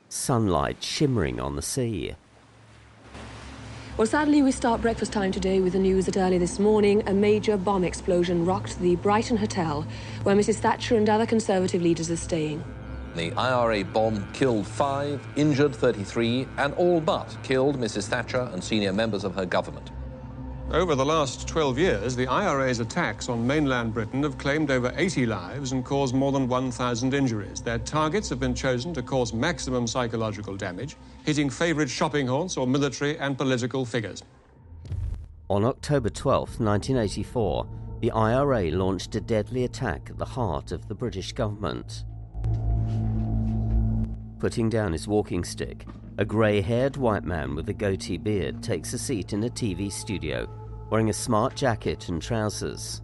sunlight shimmering on the sea. Well, sadly, we start breakfast time today with the news that early this morning a major bomb explosion rocked the Brighton Hotel, where Mrs Thatcher and other Conservative leaders are staying. The IRA bomb killed 5, injured 33, and all but killed Mrs Thatcher and senior members of her government. Over the last 12 years, the IRA's attacks on mainland Britain have claimed over 80 lives and caused more than 1,000 injuries. Their targets have been chosen to cause maximum psychological damage, hitting favourite shopping haunts or military and political figures. On October 12, 1984, the IRA launched a deadly attack at the heart of the British government. Putting down his walking stick, a grey-haired white man with a goatee beard takes a seat in a TV studio, wearing a smart jacket and trousers.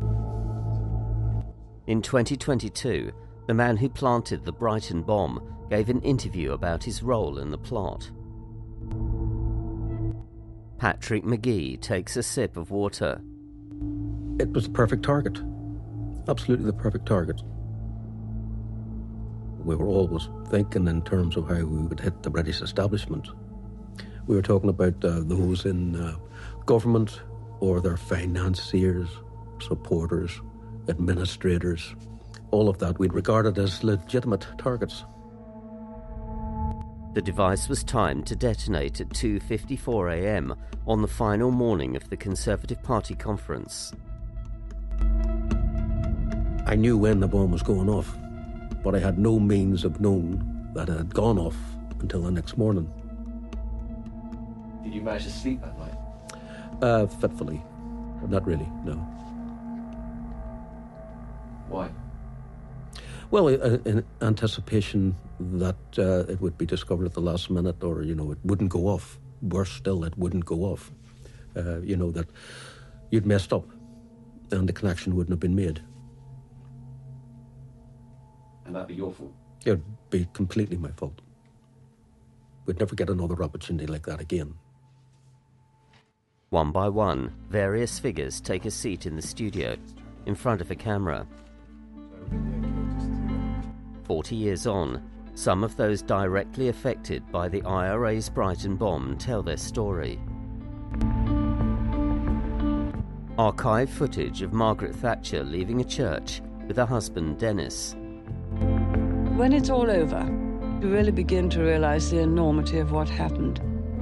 In 2022, the man who planted the Brighton bomb gave an interview about his role in the plot. Patrick McGee takes a sip of water. It was the perfect target. Absolutely the perfect target. We were always thinking in terms of how we would hit the British establishment. We were talking about those in government or their financiers, supporters, administrators, all of that we'd regarded as legitimate targets. The device was timed to detonate at 2:54 a.m. on the final morning of the Conservative Party conference. I knew when the bomb was going off, but I had no means of knowing that it had gone off until the next morning. Did you manage to sleep that night? Fitfully. Not really, no. Why? Well, in anticipation that it would be discovered at the last minute, or, it wouldn't go off. Worse still, it wouldn't go off. That you'd messed up and the connection wouldn't have been made. And that'd be your fault? It would be completely my fault. We'd never get another opportunity like that again. One by one, various figures take a seat in the studio, in front of a camera. 40 years on, some of those directly affected by the IRA's Brighton bomb tell their story. Archive footage of Margaret Thatcher leaving a church with her husband Dennis. When it's all over, you really begin to realise the enormity of what happened.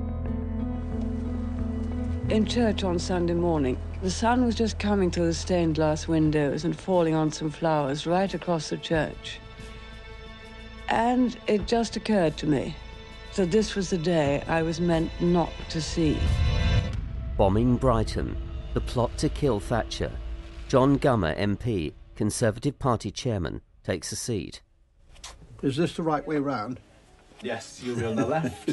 In church on Sunday morning, the sun was just coming through the stained glass windows and falling on some flowers right across the church. And it just occurred to me that this was the day I was meant not to see. Bombing Brighton, the plot to kill Thatcher. John Gummer, MP, Conservative Party chairman, takes a seat. Is this the right way round? Yes, you'll be on the left.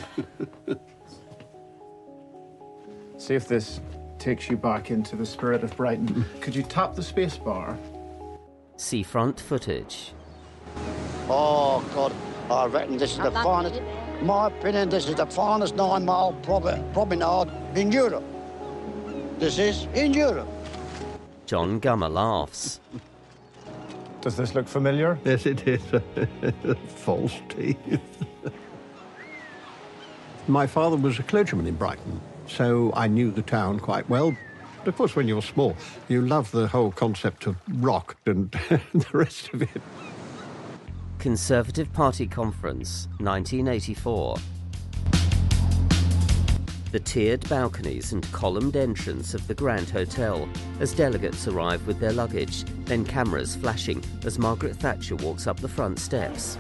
See if this takes you back into the spirit of Brighton. Could you tap the space bar? Seafront footage. Oh, God, I reckon this is the finest, my opinion, this is the finest 9-mile promenade in Europe. This is in Europe. John Gummer laughs. Does this look familiar? Yes, it is. False teeth. My father was a clergyman in Brighton, so I knew the town quite well. But of course, when you're small, you love the whole concept of rock and the rest of it. Conservative Party Conference, 1984. The tiered balconies and columned entrance of the Grand Hotel as delegates arrive with their luggage, then cameras flashing as Margaret Thatcher walks up the front steps.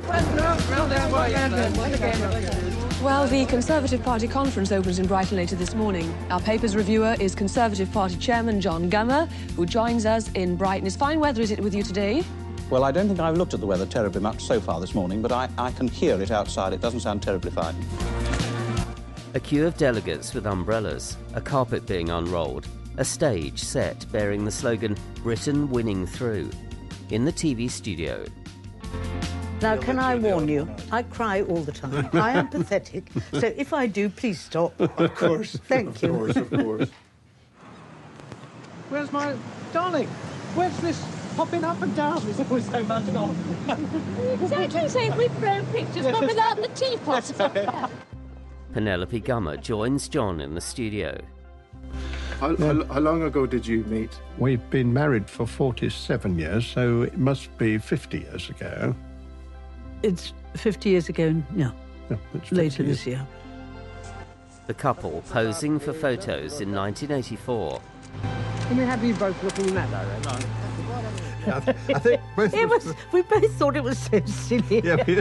Well, the Conservative Party conference opens in Brighton later this morning. Our paper's reviewer is Conservative Party chairman John Gummer, who joins us in Brighton. It's fine weather, is it, with you today? Well, I don't think I've looked at the weather terribly much so far this morning, but I can hear it outside. It doesn't sound terribly fine. A queue of delegates with umbrellas, a carpet being unrolled, a stage set bearing the slogan, Britain winning through. In the TV studio. Now, can I warn you, I cry all the time. I am pathetic, so if I do, please stop. Of course. Thank you. Of course. Where's my... Darling, where's this popping up and down. There's always so much on. Exactly, same with brown pictures, but without the teapots. Penelope Gummer joins John in the studio. How long ago did you meet? We've been married for 47 years, so it must be 50 years ago. It's 50 years ago, no. It's later 50 years. this year. The couple posing for photos in 1984. Can we have you both looking in that direction? I think both we both thought it was so silly.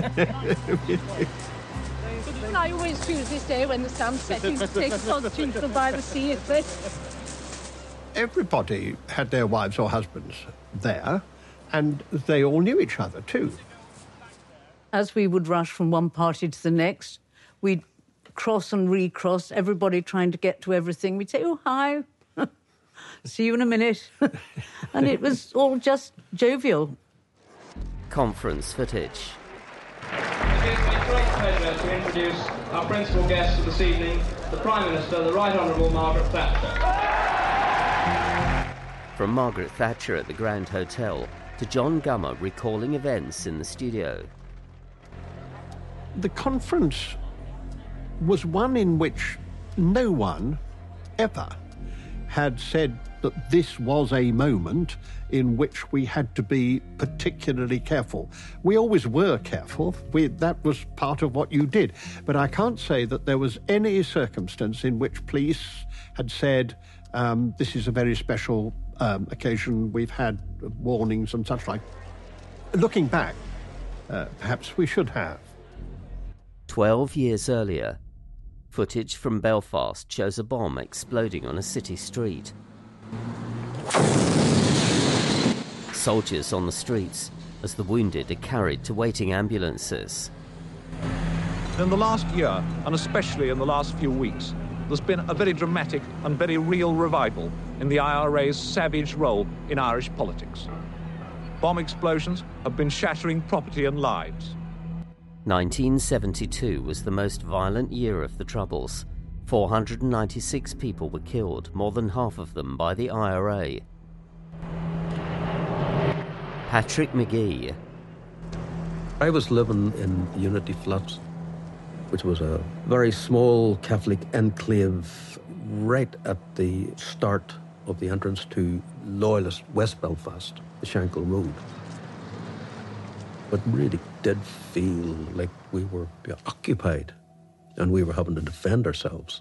I always choose this day when the sun's setting to take a positive from by the sea at best. Everybody had their wives or husbands there, and they all knew each other too. As we would rush from one party to the next, we'd cross and recross, everybody trying to get to everything. We'd say, oh, hi, see you in a minute. And it was all just jovial. Conference footage. It gives me great pleasure to introduce our principal guest of this evening, the Prime Minister, the Right Honourable Margaret Thatcher. From Margaret Thatcher at the Grand Hotel to John Gummer recalling events in the studio. The conference was one in which no one ever had said that this was a moment in which we had to be particularly careful. We always were careful. That was part of what you did. But I can't say that there was any circumstance in which police had said, this is a very special occasion, we've had warnings and such like. Looking back, perhaps we should have. 12 years earlier, footage from Belfast shows a bomb exploding on a city street. Soldiers on the streets as the wounded are carried to waiting ambulances. In the last year, and especially in the last few weeks, there's been a very dramatic and very real revival in the IRA's savage role in Irish politics. Bomb explosions have been shattering property and lives. 1972 was the most violent year of the Troubles. 496 people were killed, more than half of them by the IRA. Patrick McGee. I was living in Unity Flats, which was a very small Catholic enclave right at the start of the entrance to Loyalist West Belfast, the Shankill Road. But really did feel like we were occupied and we were having to defend ourselves.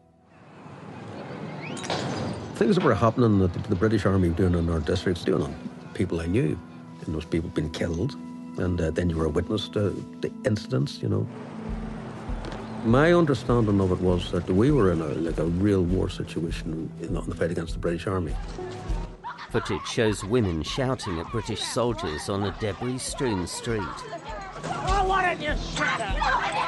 Things that were happening that the British Army were doing in our districts, doing on people I knew, and those people being killed, and then you were a witness to the incidents, you know. My understanding of it was that we were in a real war situation in the fight against the British Army. Footage shows women shouting at British soldiers on a debris-strewn street. Oh, why don't you shut up?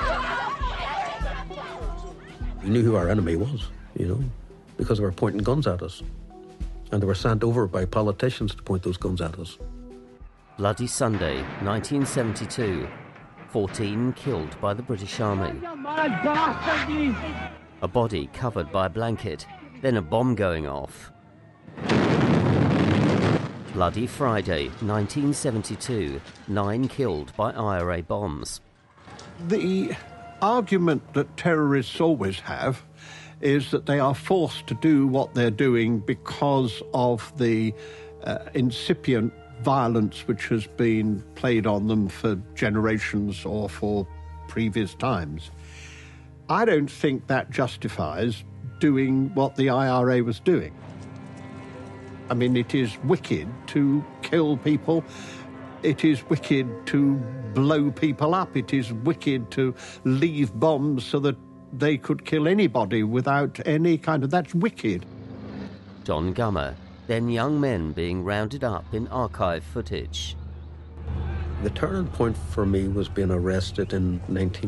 We knew who our enemy was, you know, because they were pointing guns at us. And they were sent over by politicians to point those guns at us. Bloody Sunday, 1972. 14 killed by the British Army. A body covered by a blanket, then a bomb going off. Bloody Friday, 1972. 9 killed by IRA bombs. The argument that terrorists always have is that they are forced to do what they're doing because of the incipient violence which has been played on them for generations or for previous times. I don't think that justifies doing what the IRA was doing. I mean, it is wicked to kill people. It is wicked to blow people up. It is wicked to leave bombs so that they could kill anybody without any kind of... That's wicked. John Gummer, then young men being rounded up in archive footage. The turning point for me was being arrested in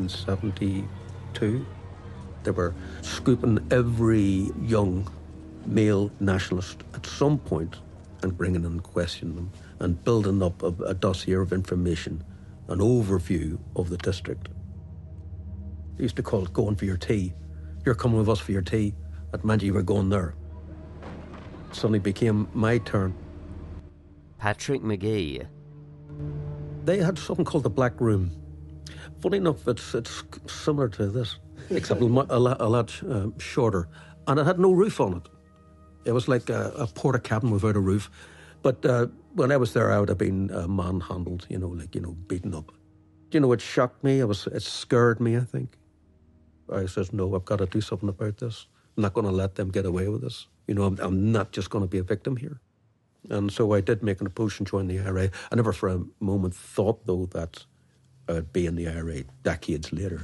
1972. They were scooping every young male nationalist at some point and bringing in and questioning them and building up a dossier of information, an overview of the district. They used to call it going for your tea. You're coming with us for your tea. That meant you were going there. It suddenly became my turn. Patrick Magee. They had something called the Black Room. Funny enough, it's similar to this, except a lot shorter. And it had no roof on it. It was like a porta cabin without a roof. But when I was there, I would have been manhandled, beaten up. It shocked me. It scared me, I think. I said, no, I've got to do something about this. I'm not going to let them get away with this. I'm not just going to be a victim here. And so I did make an approach and join the IRA. I never for a moment thought, though, that I'd be in the IRA decades later,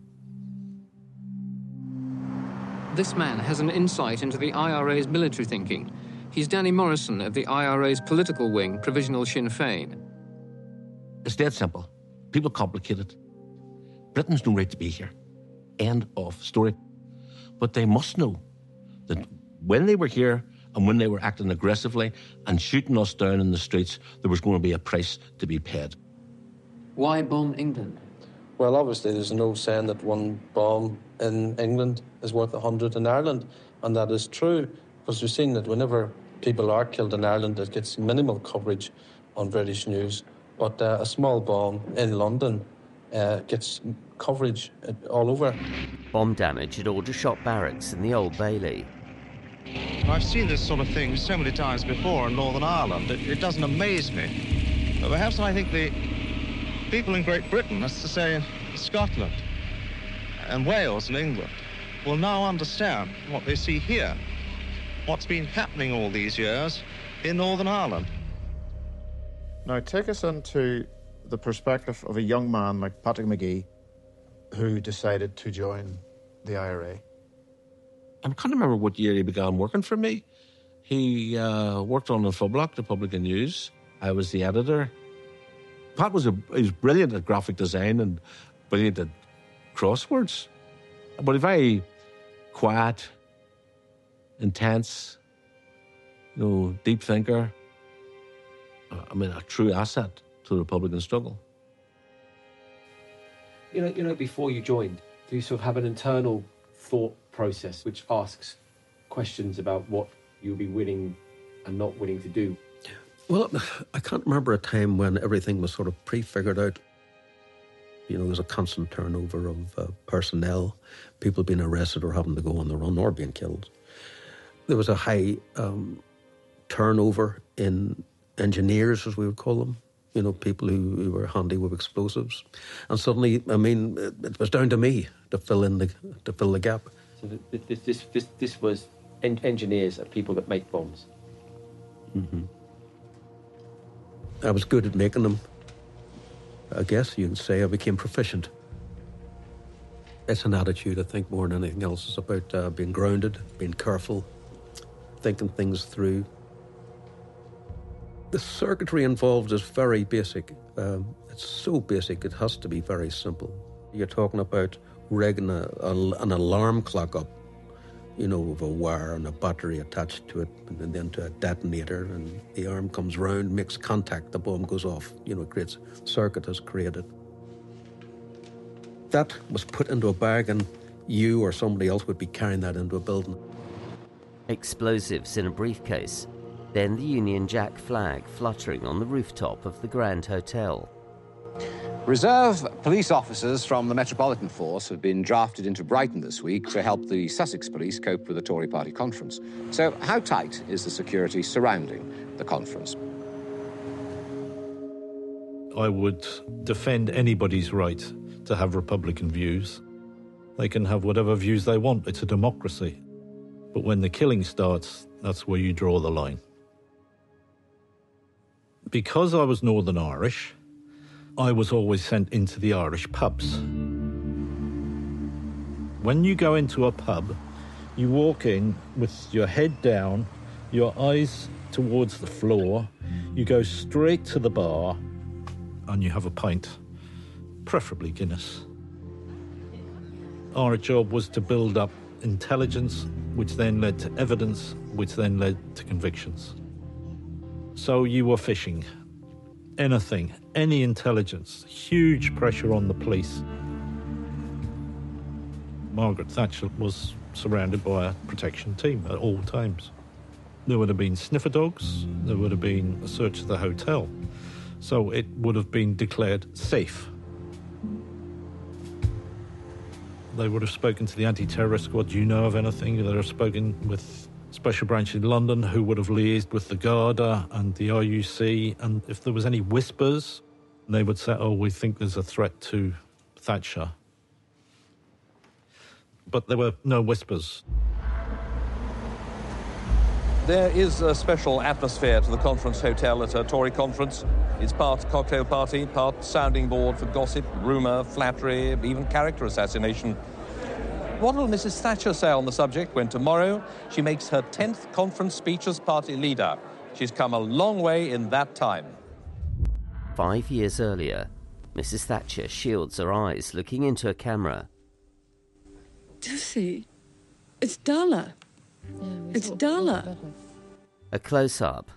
This man has an insight into the IRA's military thinking. He's Danny Morrison of the IRA's political wing, Provisional Sinn Féin. It's dead simple. People complicate it. Britain's no right to be here. End of story. But they must know that when they were here and when they were acting aggressively and shooting us down in the streets, there was going to be a price to be paid. Why bomb England? Well, obviously, there's no saying that one bomb in England is worth 100 in Ireland, and that is true, because we've seen that whenever people are killed in Ireland, it gets minimal coverage on British news, but a small bomb in London gets coverage all over. Bomb damage at Aldershot Barracks in the Old Bailey. I've seen this sort of thing so many times before in Northern Ireland. It doesn't amaze me. But perhaps I think the people in Great Britain, that's to say Scotland and Wales and England, will now understand what they see here, what's been happening all these years in Northern Ireland. Now, take us into the perspective of a young man like Patrick Magee who decided to join the IRA. I can't remember what year he began working for me. He worked on the Phoblock, the Publican News. I was the editor. Pat was brilliant at graphic design and brilliant at crosswords, but a very quiet, intense, deep thinker. A true asset to the Republican struggle. Before you joined, do you sort of have an internal thought process which asks questions about what you'll be willing and not willing to do? Well, I can't remember a time when everything was sort of pre-figured out. There's a constant turnover of personnel, people being arrested or having to go on the run or being killed. There was a high turnover in engineers, as we would call them, people who were handy with explosives. And suddenly, it was down to me to fill the gap. So this was engineers are people that make bombs. Mm-hmm. I was good at making them. I guess you could say I became proficient. It's an attitude, I think, more than anything else. It's about being grounded, being careful, thinking things through. The circuitry involved is very basic. It's so basic, it has to be very simple. You're talking about rigging an alarm clock up, with a wire and a battery attached to it, and then to a detonator, and the arm comes round, makes contact, the bomb goes off. It creates, circuit is created. That was put into a bag, and you or somebody else would be carrying that into a building. Explosives in a briefcase. Then the Union Jack flag fluttering on the rooftop of the Grand Hotel. Reserve police officers from the Metropolitan Force have been drafted into Brighton this week to help the Sussex Police cope with the Tory party conference. So how tight is the security surrounding the conference? I would defend anybody's right to have Republican views. They can have whatever views they want. It's a democracy. But when the killing starts, that's where you draw the line. Because I was Northern Irish, I was always sent into the Irish pubs. When you go into a pub, you walk in with your head down, your eyes towards the floor, you go straight to the bar, and you have a pint, preferably Guinness. Our job was to build up intelligence, which then led to evidence, which then led to convictions. So you were fishing. Anything, any intelligence, huge pressure on the police. Margaret Thatcher was surrounded by a protection team at all times. There would have been sniffer dogs. There would have been a search of the hotel. So it would have been declared safe. They would have spoken to the anti-terrorist squad. Do you know of anything? They would have spoken with Special Branch in London, who would have liaised with the Garda and the RUC. And if there was any whispers, they would say, oh, we think there's a threat to Thatcher. But there were no whispers. There is a special atmosphere to the conference hotel at a Tory conference. It's part cocktail party, part sounding board for gossip, rumour, flattery, even character assassination. What will Mrs. Thatcher say on the subject when tomorrow she makes her 10th conference speech as party leader? She's come a long way in that time. 5 years earlier, Mrs. Thatcher shields her eyes looking into a camera. Do you see? It's duller. It's duller. A close-up.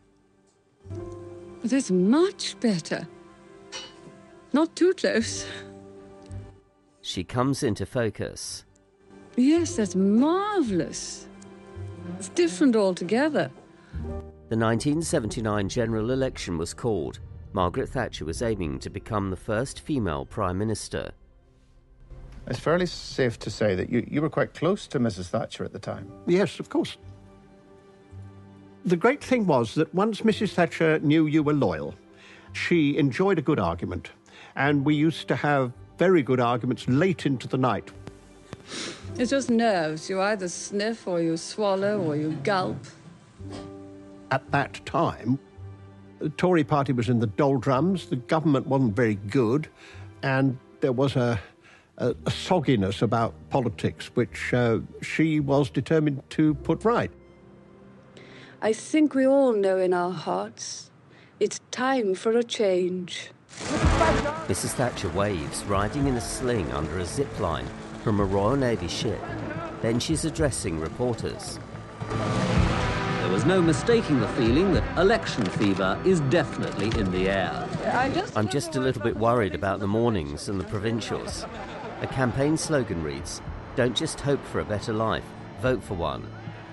That's much better. Not too close. She comes into focus. Yes, that's marvellous. It's different altogether. The 1979 general election was called. Margaret Thatcher was aiming to become the first female Prime Minister. It's fairly safe to say that you were quite close to Mrs. Thatcher at the time. Yes, of course. The great thing was that once Mrs. Thatcher knew you were loyal, she enjoyed a good argument, and we used to have very good arguments late into the night. It's just nerves. You either sniff or you swallow or you gulp. At that time, the Tory party was in the doldrums, the government wasn't very good, and there was a sogginess about politics, which she was determined to put right. I think we all know in our hearts it's time for a change. Mrs. Thatcher waves, riding in a sling under a zip line from a Royal Navy ship. Then she's addressing reporters. There was no mistaking the feeling that election fever is definitely in the air. I'm just a little bit worried about the mornings and the provincials. A campaign slogan reads, "Don't just hope for a better life, vote for one."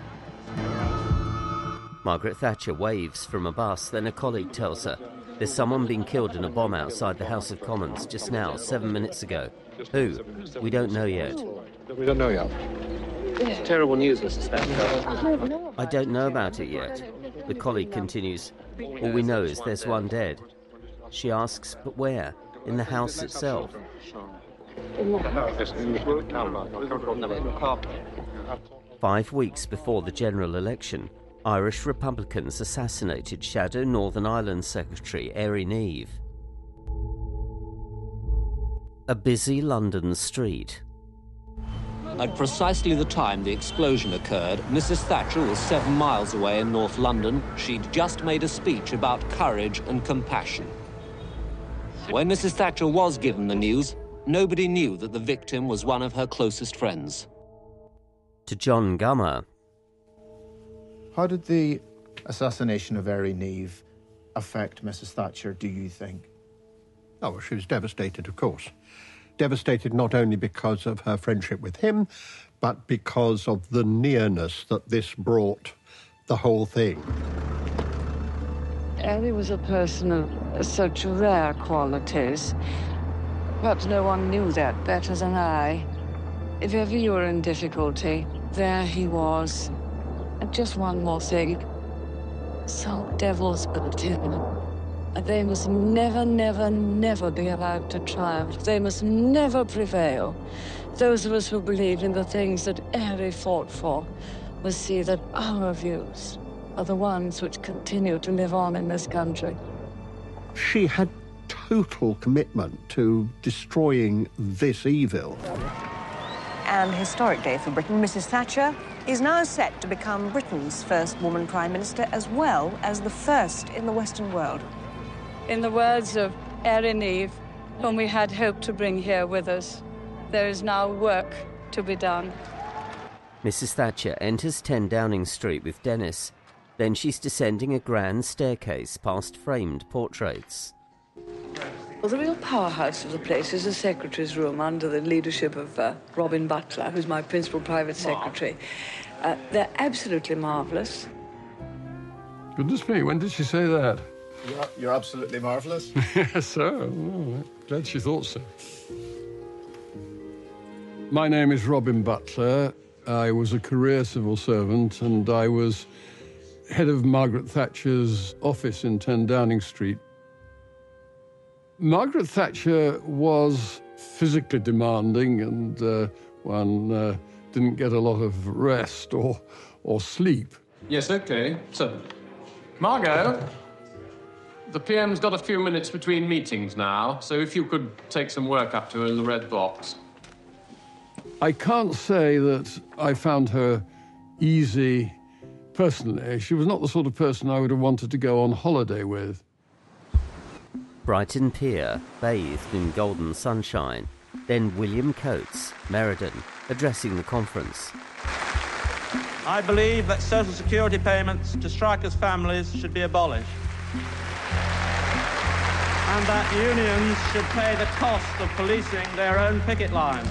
Margaret Thatcher waves from a bus, then a colleague tells her, "There's someone being killed in a bomb outside the House of Commons just now, 7 minutes ago. Who? We don't know yet." We don't know yet. It's terrible news, Mrs. Thatcher. "I don't know about it yet." The colleague continues, "All we know is there's one dead." She asks, "But where? In the house itself?" 5 weeks before the general election, Irish Republicans assassinated Shadow Northern Ireland Secretary Éire Niamh. A busy London street. At precisely the time the explosion occurred, Mrs. Thatcher was 7 miles away in North London. She'd just made a speech about courage and compassion. When Mrs. Thatcher was given the news, nobody knew that the victim was one of her closest friends. To John Gummer. How did the assassination of Éire Niamh affect Mrs. Thatcher, do you think? Oh, well, she was devastated, of course. Devastated not only because of her friendship with him, but because of the nearness that this brought the whole thing. Éire was a person of such rare qualities. Perhaps no one knew that better than I. If ever you were in difficulty, there he was. And just one more thing. Some devils but him. They must never, never, never be allowed to triumph. They must never prevail. Those of us who believe in the things that Éire fought for must see that our views are the ones which continue to live on in this country. She had total commitment to destroying this evil. An historic day for Britain. Mrs. Thatcher is now set to become Britain's first woman Prime Minister, as well as the first in the Western world. In the words of Éire Niamh, whom we had hoped to bring here with us, there is now work to be done. Mrs. Thatcher enters 10 Downing Street with Dennis. Then she's descending a grand staircase past framed portraits. Well, the real powerhouse of the place is the secretary's room under the leadership of Robin Butler, who's my principal private secretary. They're absolutely marvellous. Goodness me, when did she say that? You're absolutely marvellous. Yes, sir. Oh, glad she thought so. My name is Robin Butler. I was a career civil servant, and I was head of Margaret Thatcher's office in 10 Downing Street. Margaret Thatcher was physically demanding, and one didn't get a lot of rest or sleep. Yes, OK. So, Margot, the PM's got a few minutes between meetings now, so if you could take some work up to her in the red box. I can't say that I found her easy personally. She was not the sort of person I would have wanted to go on holiday with. Brighton Pier, bathed in golden sunshine. Then William Coates, Meriden, addressing the conference. I believe that social security payments to strikers' families should be abolished. And that unions should pay the cost of policing their own picket lines.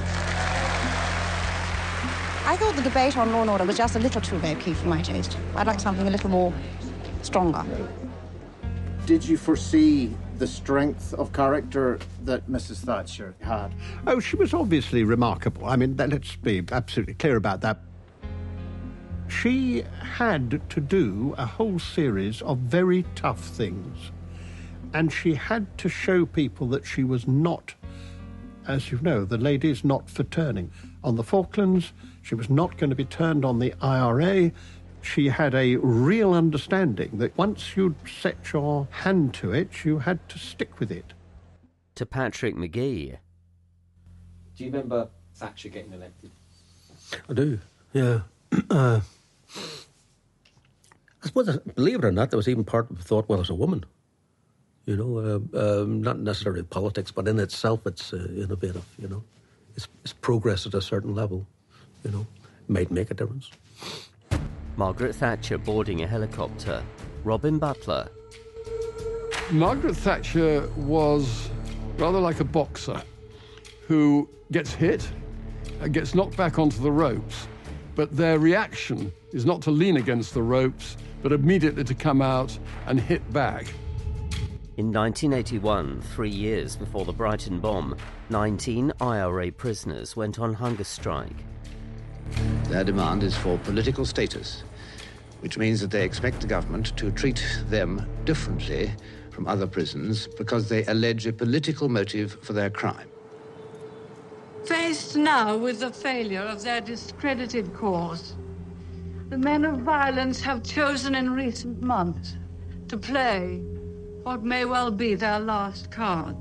I thought the debate on law and order was just a little too low-key for my taste. I'd like something a little more stronger. Did you foresee the strength of character that Mrs. Thatcher had? Oh, she was obviously remarkable. I mean, let's be absolutely clear about that. She had to do a whole series of very tough things. And she had to show people that she was not, as you know, the lady's not for turning. On the Falklands, she was not going to be turned on the IRA. She had a real understanding that once you'd set your hand to it, you had to stick with it. To Patrick Magee. Do you remember Thatcher getting elected? I do, yeah. I suppose, believe it or not, there was even part of the thought, well, as a woman, you know, not necessarily politics, but in itself, it's innovative, you know. It's progress at a certain level, you know, might make a difference. Margaret Thatcher boarding a helicopter. Robin Butler. Margaret Thatcher was rather like a boxer who gets hit, gets knocked back onto the ropes, but their reaction is not to lean against the ropes, but immediately to come out and hit back. In 1981, 3 years before the Brighton bomb, 19 IRA prisoners went on hunger strike. Their demand is for political status, which means that they expect the government to treat them differently from other prisons because they allege a political motive for their crime. Faced now with the failure of their discredited cause, the men of violence have chosen in recent months to play what may well be their last card.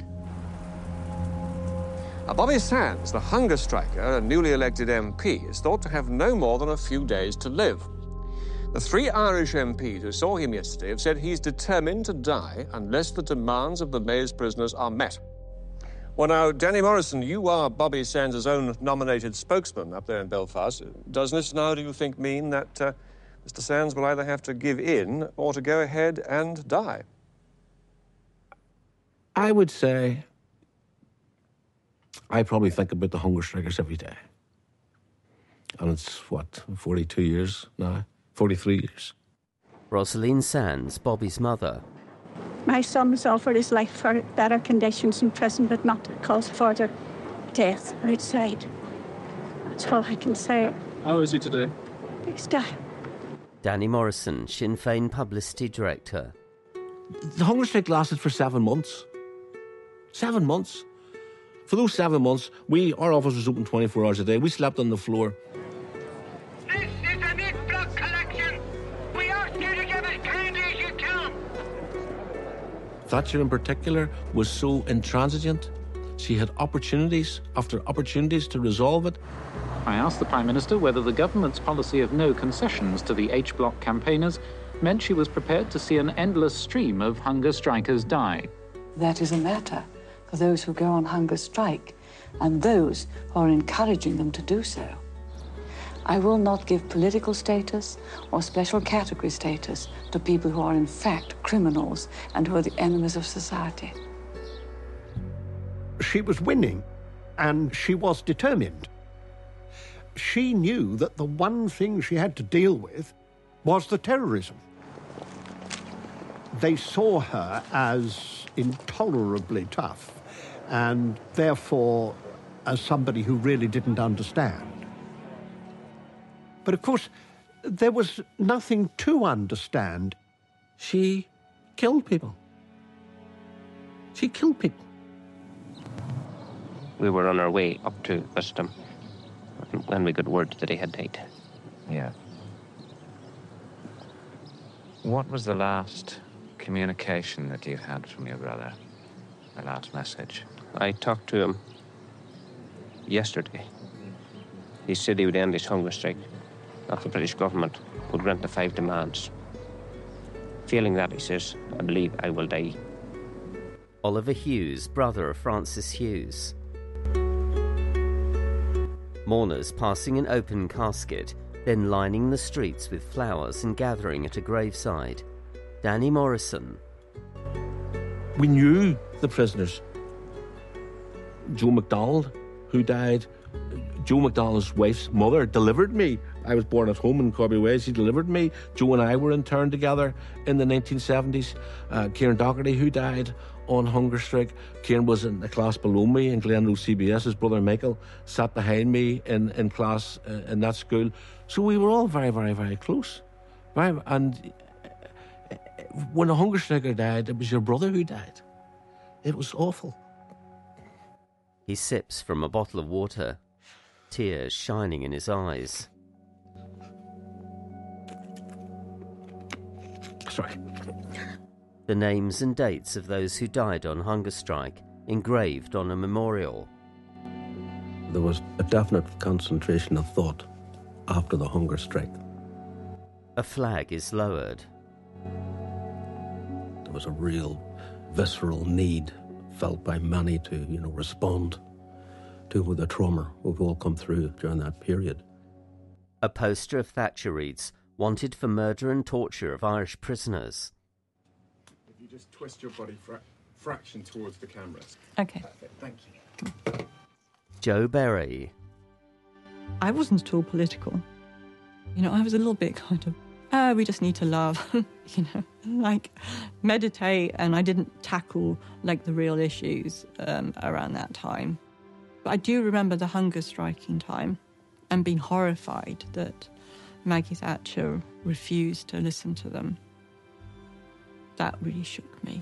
Bobby Sands, the hunger striker and newly elected MP, is thought to have no more than a few days to live. The 3 Irish MPs who saw him yesterday have said he's determined to die unless the demands of the Mays prisoners are met. Well, now, Danny Morrison, you are Bobby Sands' own nominated spokesman up there in Belfast. Does this now, do you think, mean that Mr. Sands will either have to give in or to go ahead and die? I would say I probably think about the hunger strikers every day. And it's, 42 years now? 43 years. Rosaline Sands, Bobby's mother. My son was offered his life for better conditions in prison, but not to cause further death outside. That's all I can say. How is he today? He's dying. Danny Morrison, Sinn Féin publicity director. The hunger strike lasted for 7 months. 7 months. For those 7 months, our office was open 24 hours a day. We slept on the floor. This is a meat block collection. We ask you to give as kindly as you can. Thatcher in particular was so intransigent. She had opportunities after opportunities to resolve it. I asked the Prime Minister whether the government's policy of no concessions to the H-Block campaigners meant she was prepared to see an endless stream of hunger strikers die. That is a matter for those who go on hunger strike and those who are encouraging them to do so. I will not give political status or special category status to people who are in fact criminals and who are the enemies of society. She was winning, and she was determined. She knew that the one thing she had to deal with was the terrorism. they saw her as intolerably tough and therefore as somebody who really didn't understand. But of course, there was nothing to understand. She killed people. She killed people. We were on our way up to Wisdom when we got word that he had died. Yeah. What was the last communication that you had from your brother? The last message? I talked to him yesterday. He said he would end his hunger strike, that the British government would grant the 5 demands. Failing that, he says, I believe I will die. Oliver Hughes, brother of Francis Hughes. Mourners passing an open casket, then lining the streets with flowers and gathering at a graveside. Danny Morrison. We knew the prisoners. Joe MacDonald, who died, Joe MacDonald's wife's mother delivered me. I was born at home in Corby Way. She delivered me. Joe and I were interned together in the 1970s. Kieran Doherty, who died on hunger strike. Kieran was in the class below me in Glenrose CBS. His brother Michael sat behind me in class in that school. So we were all very, very, very close. And when a hunger striker died, it was your brother who died. It was awful. He sips from a bottle of water, tears shining in his eyes. Sorry. The names and dates of those who died on hunger strike engraved on a memorial. There was a definite concentration of thought after the hunger strike. A flag is lowered. There was a real visceral need felt by many to, respond to the trauma we've all come through during that period. A poster of Thatcher reads, "Wanted for murder and torture of Irish prisoners." If you just twist your body fraction towards the cameras. Okay. Perfect. Thank you. Joe Berry. I wasn't at all political. I was a little bit kind of, we just need to love, meditate, and I didn't tackle, the real issues around that time. But I do remember the hunger striking time and being horrified that Maggie Thatcher refused to listen to them. That really shook me.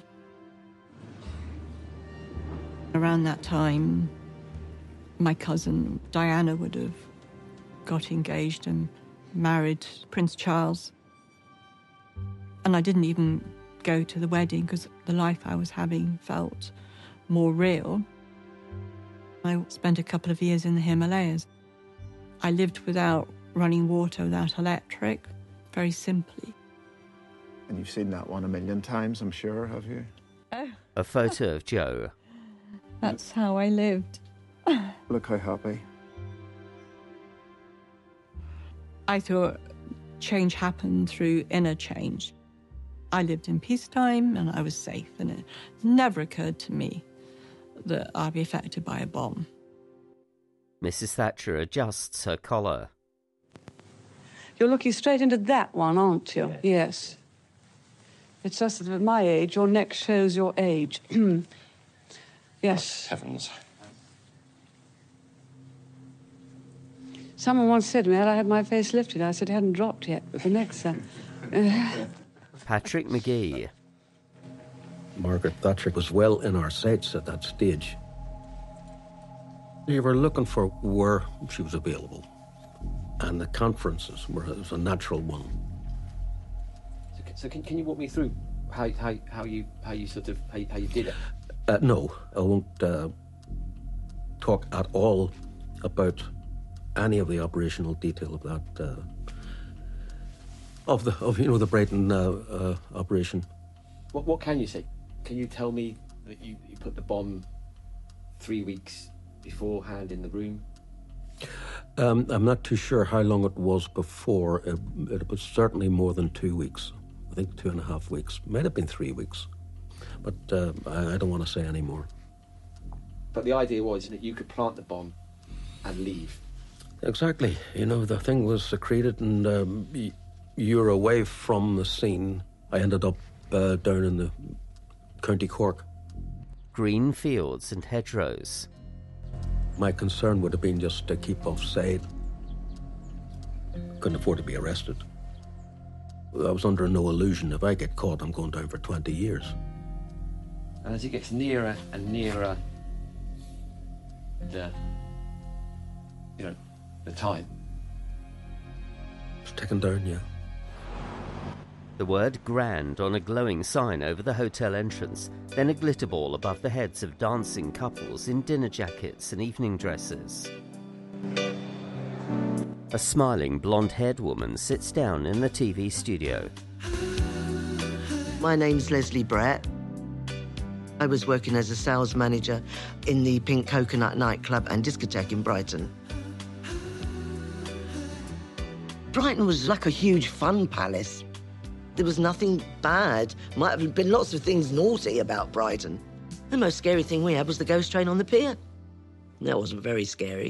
Around that time, my cousin Diana would have got engaged and married Prince Charles. And I didn't even go to the wedding because the life I was having felt more real. I spent a couple of years in the Himalayas. I lived without running water, without electric, very simply. And you've seen that one a million times, I'm sure, have you? Oh. A photo of Joe. That's how I lived. Look how happy. I thought change happened through inner change. I lived in peacetime and I was safe, and it never occurred to me that I'd be affected by a bomb. Mrs. Thatcher adjusts her collar. You're looking straight into that one, aren't you? Yes. It's just that at my age, your neck shows your age. Yes. Heavens. Someone once said to me that I had my face lifted. I said it hadn't dropped yet, but the neck's... Patrick McGee. Margaret Thatcher was well in our sights at that stage. We were looking for where she was available, and the conferences was a natural one. So can you walk me through how you did it? No, I won't talk at all about any of the operational detail of that of the Brighton operation. What can you say? Can you tell me that you put the bomb 3 weeks beforehand in the room? I'm not too sure how long it was before. It was certainly more than 2 weeks. I think 2.5 weeks. Might have been 3 weeks. But I don't want to say any more. But the idea was that you could plant the bomb and leave. Exactly. The thing was secreted and you're away from the scene. I ended up down in the County Cork. Green fields and hedgerows. My concern would have been just to keep offside. Couldn't afford to be arrested. I was under no illusion if I get caught, I'm going down for 20 years. And as it gets nearer and nearer the time. It's taken down, yeah. The word grand on a glowing sign over the hotel entrance, then a glitter ball above the heads of dancing couples in dinner jackets and evening dresses. A smiling blonde-haired woman sits down in the TV studio. My name's Leslie Brett. I was working as a sales manager in the Pink Coconut nightclub and discotheque in Brighton. Brighton was like a huge fun palace. There was nothing bad. Might have been lots of things naughty about Brighton. The most scary thing we had was the ghost train on the pier. That wasn't very scary.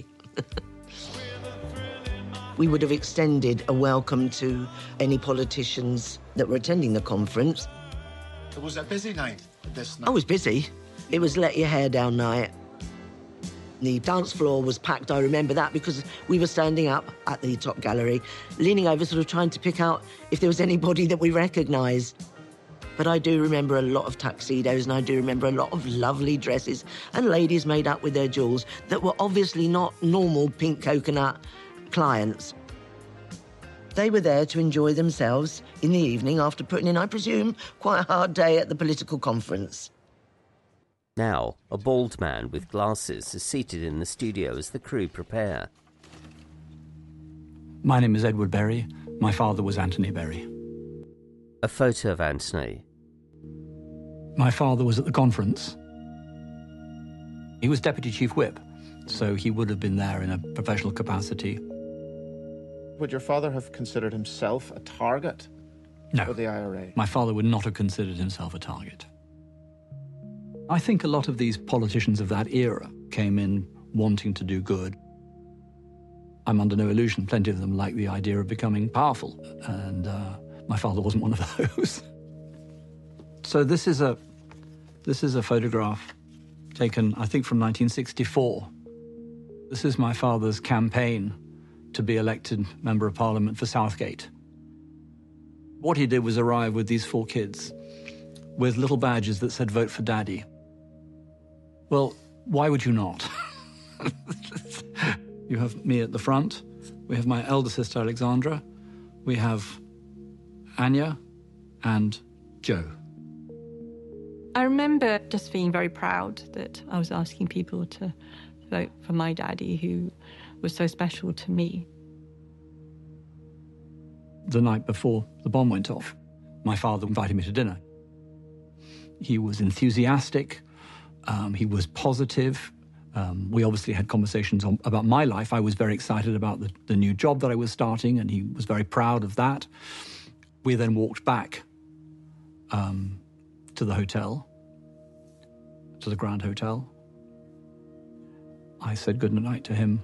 We would have extended a welcome to any politicians that were attending the conference. It was a busy night, this night. I was busy. It was let your hair down night. The dance floor was packed, I remember that, because we were standing up at the top gallery, leaning over, sort of trying to pick out if there was anybody that we recognised. But I do remember a lot of tuxedos, and I do remember a lot of lovely dresses and ladies made up with their jewels that were obviously not normal Pink Coconut clients. They were there to enjoy themselves in the evening after putting in, I presume, quite a hard day at the political conference. Now, a bald man with glasses is seated in the studio as the crew prepare. My name is Edward Berry. My father was Anthony Berry. A photo of Anthony. My father was at the conference. He was Deputy Chief Whip, so he would have been there in a professional capacity. Would your father have considered himself a target for the IRA? My father would not have considered himself a target. I think a lot of these politicians of that era came in wanting to do good. I'm under no illusion, plenty of them like the idea of becoming powerful, and my father wasn't one of those. So this is a photograph taken, I think, from 1964. This is my father's campaign to be elected Member of Parliament for Southgate. What he did was arrive with these 4 kids with little badges that said, "Vote for Daddy." Well, why would you not? You have me at the front. We have my elder sister, Alexandra. We have Anya and Joe. I remember just being very proud that I was asking people to vote for my daddy, who was so special to me. The night before the bomb went off, my father invited me to dinner. He was enthusiastic. He was positive. We obviously had conversations about my life. I was very excited about the new job that I was starting, and he was very proud of that. We then walked back to the hotel, to the Grand Hotel. I said good night to him.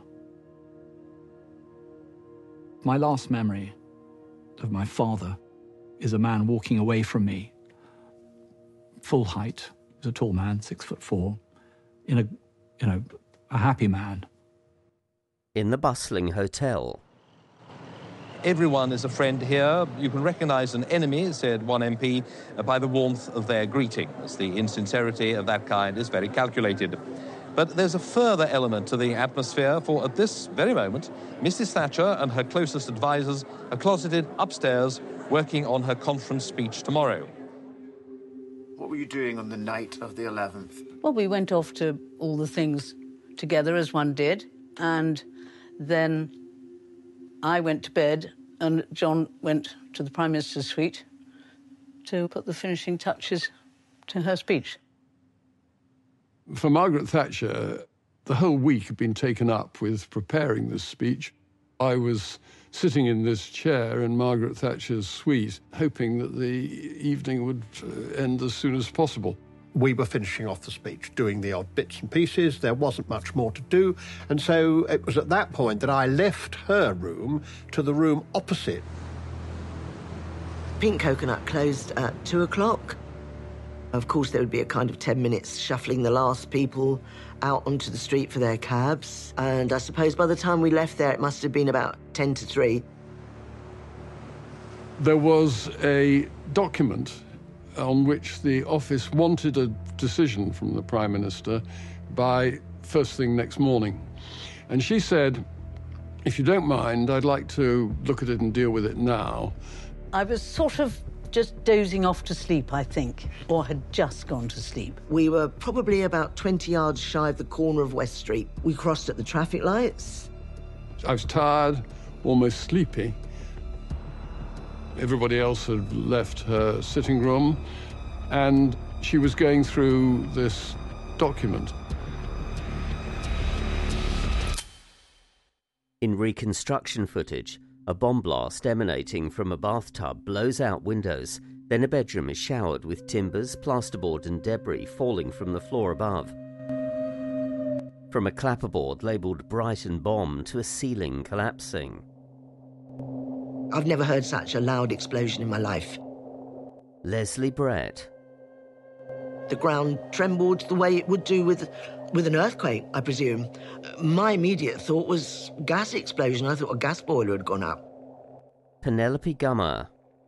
My last memory of my father is a man walking away from me, full height. He was a tall man, 6'4", in a happy man. In the bustling hotel. Everyone is a friend here. You can recognise an enemy, said one MP, by the warmth of their greetings. The insincerity of that kind is very calculated. But there's a further element to the atmosphere, for at this very moment, Mrs. Thatcher and her closest advisers are closeted upstairs working on her conference speech tomorrow. What were you doing on the night of the 11th? Well, we went off to all the things together, as one did, and then I went to bed and John went to the Prime Minister's suite to put the finishing touches to her speech. For Margaret Thatcher, the whole week had been taken up with preparing this speech. I was sitting in this chair in Margaret Thatcher's suite, hoping that the evening would end as soon as possible. We were finishing off the speech, doing the odd bits and pieces. There wasn't much more to do. And so it was at that point that I left her room to the room opposite. Pink Coconut closed at 2 o'clock. Of course, there would be a kind of 10 minutes shuffling the last people out onto the street for their cabs. And I suppose by the time we left there, it must have been about 10 to 3. There was a document on which the office wanted a decision from the Prime Minister by first thing next morning. And she said, if you don't mind, I'd like to look at it and deal with it now. I was sort of just dozing off to sleep, I think, or had just gone to sleep. We were probably about 20 yards shy of the corner of West Street. We crossed at the traffic lights. I was tired, almost sleepy. Everybody else had left her sitting room, and she was going through this document. In reconstruction footage, a bomb blast emanating from a bathtub blows out windows, then a bedroom is showered with timbers, plasterboard and debris falling from the floor above. From a clapperboard labelled Brighton Bomb to a ceiling collapsing. I've never heard such a loud explosion in my life. Leslie Brett. The ground trembled the way it would do with an earthquake, I presume. My immediate thought was gas explosion. I thought a gas boiler had gone up. Penelope Gummer.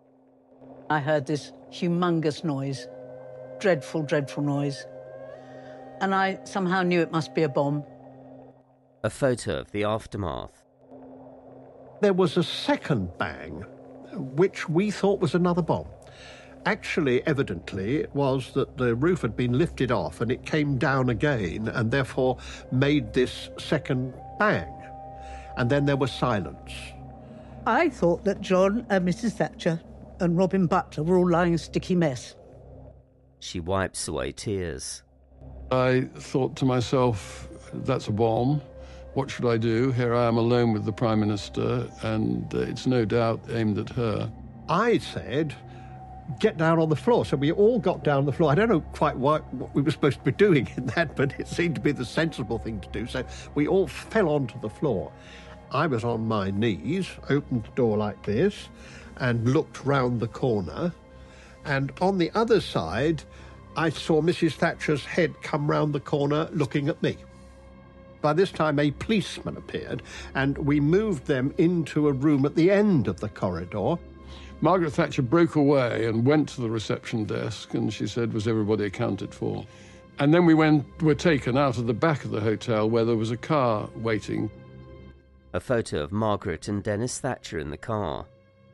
I heard this humongous noise, dreadful, dreadful noise. And I somehow knew it must be a bomb. A photo of the aftermath. There was a second bang, which we thought was another bomb. Actually, evidently, it was that the roof had been lifted off and it came down again and therefore made this second bang. And then there was silence. I thought that John and Mrs. Thatcher and Robin Butler were all lying a sticky mess. She wipes away tears. I thought to myself, that's a bomb. What should I do? Here I am alone with the Prime Minister, and it's no doubt aimed at her. I said, get down on the floor. So we all got down on the floor. I don't know quite what we were supposed to be doing in that, but it seemed to be the sensible thing to do. So we all fell onto the floor. I was on my knees, opened the door like this, and looked round the corner. And on the other side, I saw Mrs. Thatcher's head come round the corner looking at me. By this time, a policeman appeared, and we moved them into a room at the end of the corridor. Margaret Thatcher broke away and went to the reception desk, and she said, was everybody accounted for? And then we were taken out of the back of the hotel where there was a car waiting. A photo of Margaret and Dennis Thatcher in the car.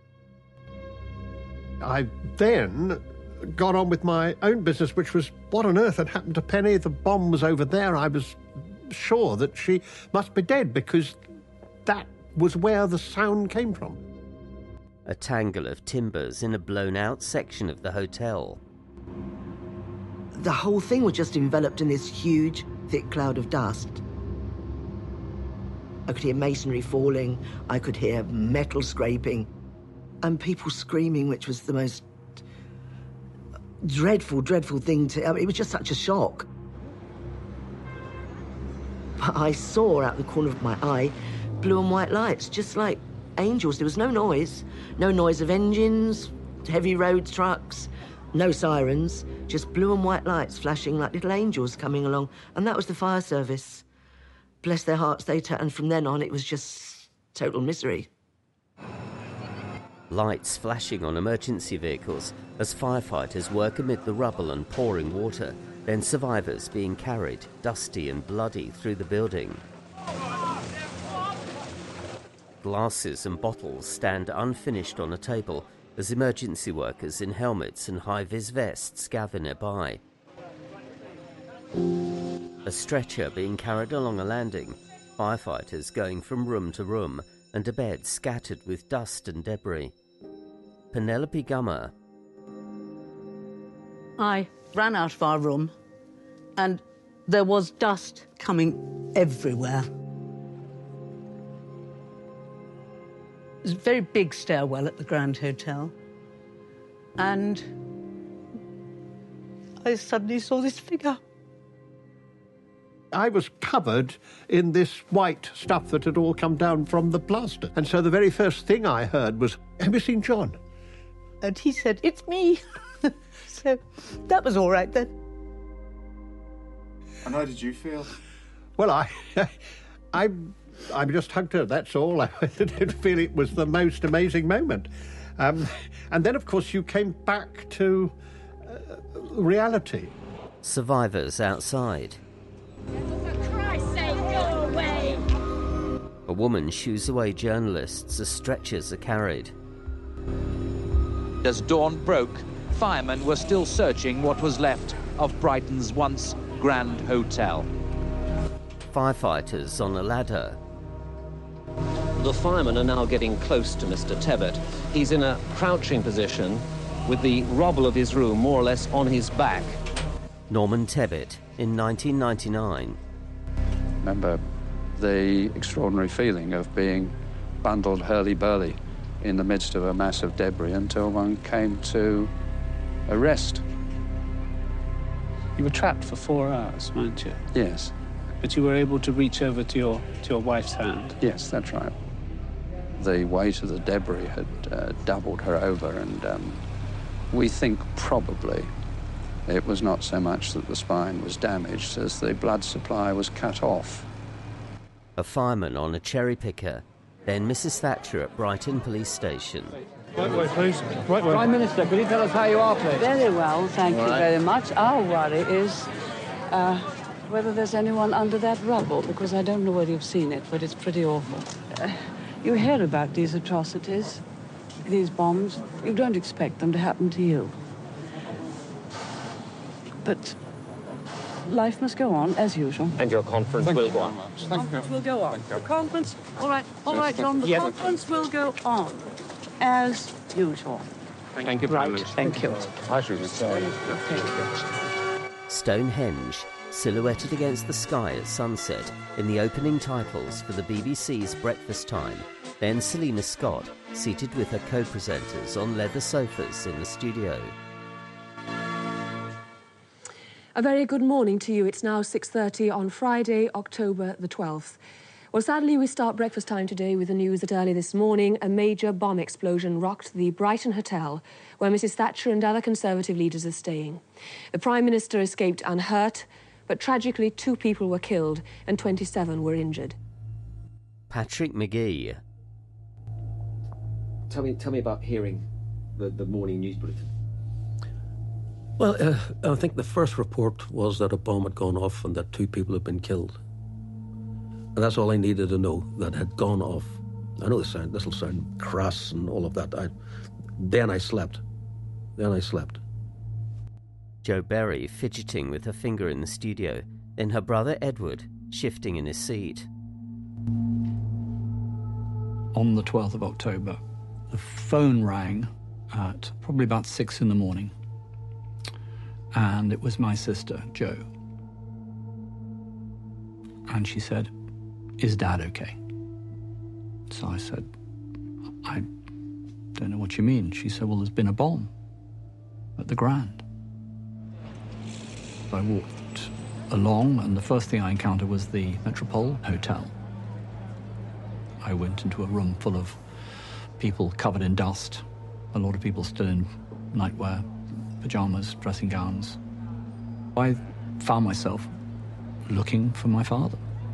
I then got on with my own business, which was what on earth had happened to Penny? The bomb was over there. I was sure that she must be dead because that was where the sound came from. A tangle of timbers in a blown-out section of the hotel. The whole thing was just enveloped in this huge, thick cloud of dust. I could hear masonry falling, I could hear metal scraping, and people screaming, which was the most dreadful, dreadful thing it was just such a shock. But I saw out the corner of my eye blue and white lights, just like angels. There was no noise of engines, heavy road trucks, no sirens, just blue and white lights flashing like little angels coming along. And that was the fire service. Bless their hearts, and from then on it was just total misery. Lights flashing on emergency vehicles as firefighters work amid the rubble and pouring water, then survivors being carried, dusty and bloody, through the building. Glasses and bottles stand unfinished on a table as emergency workers in helmets and high-vis vests gather nearby. A stretcher being carried along a landing, firefighters going from room to room, and a bed scattered with dust and debris. Penelope Gummer. I ran out of our room, and there was dust coming everywhere. It was a very big stairwell at the Grand Hotel, and I suddenly saw this figure. I was covered in this white stuff that had all come down from the plaster. And so the very first thing I heard was, have you seen John? And he said, "It's me." So that was all right then. And how did you feel? Well, I just hugged her, that's all. I did feel it was the most amazing moment. And then, of course, you came back to reality. Survivors outside. For Christ's sake, go away! A woman shoos away journalists as stretchers are carried. As dawn broke, firemen were still searching what was left of Brighton's once grand hotel. Firefighters on a ladder. The firemen are now getting close to Mr. Tebbit. He's in a crouching position with the rubble of his room more or less on his back. Norman Tebbit in 1999. Remember the extraordinary feeling of being bundled hurly-burly in the midst of a mass of debris until one came to a rest. You were trapped for 4 hours, weren't you? Yes. But you were able to reach over to your wife's hand? Yes, that's right. The weight of the debris had doubled her over, and we think probably it was not so much that the spine was damaged as the blood supply was cut off. A fireman on a cherry picker. Then Mrs. Thatcher at Brighton Police Station. Right way, please. Right way. Prime Minister, could you tell us how you are, please? Very well, thank you very much. Our worry is whether there's anyone under that rubble, because I don't know whether you've seen it, but it's pretty awful. You hear about these atrocities, these bombs. You don't expect them to happen to you. But life must go on, as usual. And your conference will go on. Conference will go on. The conference, all right, John, the conference will go on, as usual. Thank you, Prime Minister. Thank you. Stonehenge, silhouetted against the sky at sunset in the opening titles for the BBC's Breakfast Time. Then Selina Scott, seated with her co-presenters on leather sofas in the studio. A very good morning to you. It's now 6:30 on Friday, October the 12th. Well, sadly, we start Breakfast Time today with the news that early this morning, a major bomb explosion rocked the Brighton Hotel, where Mrs. Thatcher and other Conservative leaders are staying. The Prime Minister escaped unhurt, but tragically 2 people were killed and 27 were injured. Patrick McGee. Tell me about hearing the morning news bulletin. Well, I think the first report was that a bomb had gone off and that 2 people had been killed. And that's all I needed to know, that had gone off. I know this will sound crass and all of that. Then I slept. Jo Berry fidgeting with her finger in the studio, then her brother Edward shifting in his seat. On the 12th of October, the phone rang at probably about 6 in the morning. And it was my sister, Jo. And she said, "Is Dad okay?" So I said, "I don't know what you mean." She said, "Well, there's been a bomb at the Grand." So I walked along, and the first thing I encountered was the Metropole Hotel. I went into a room full of people covered in dust, a lot of people still in nightwear, pajamas, dressing gowns. I found myself looking for my father.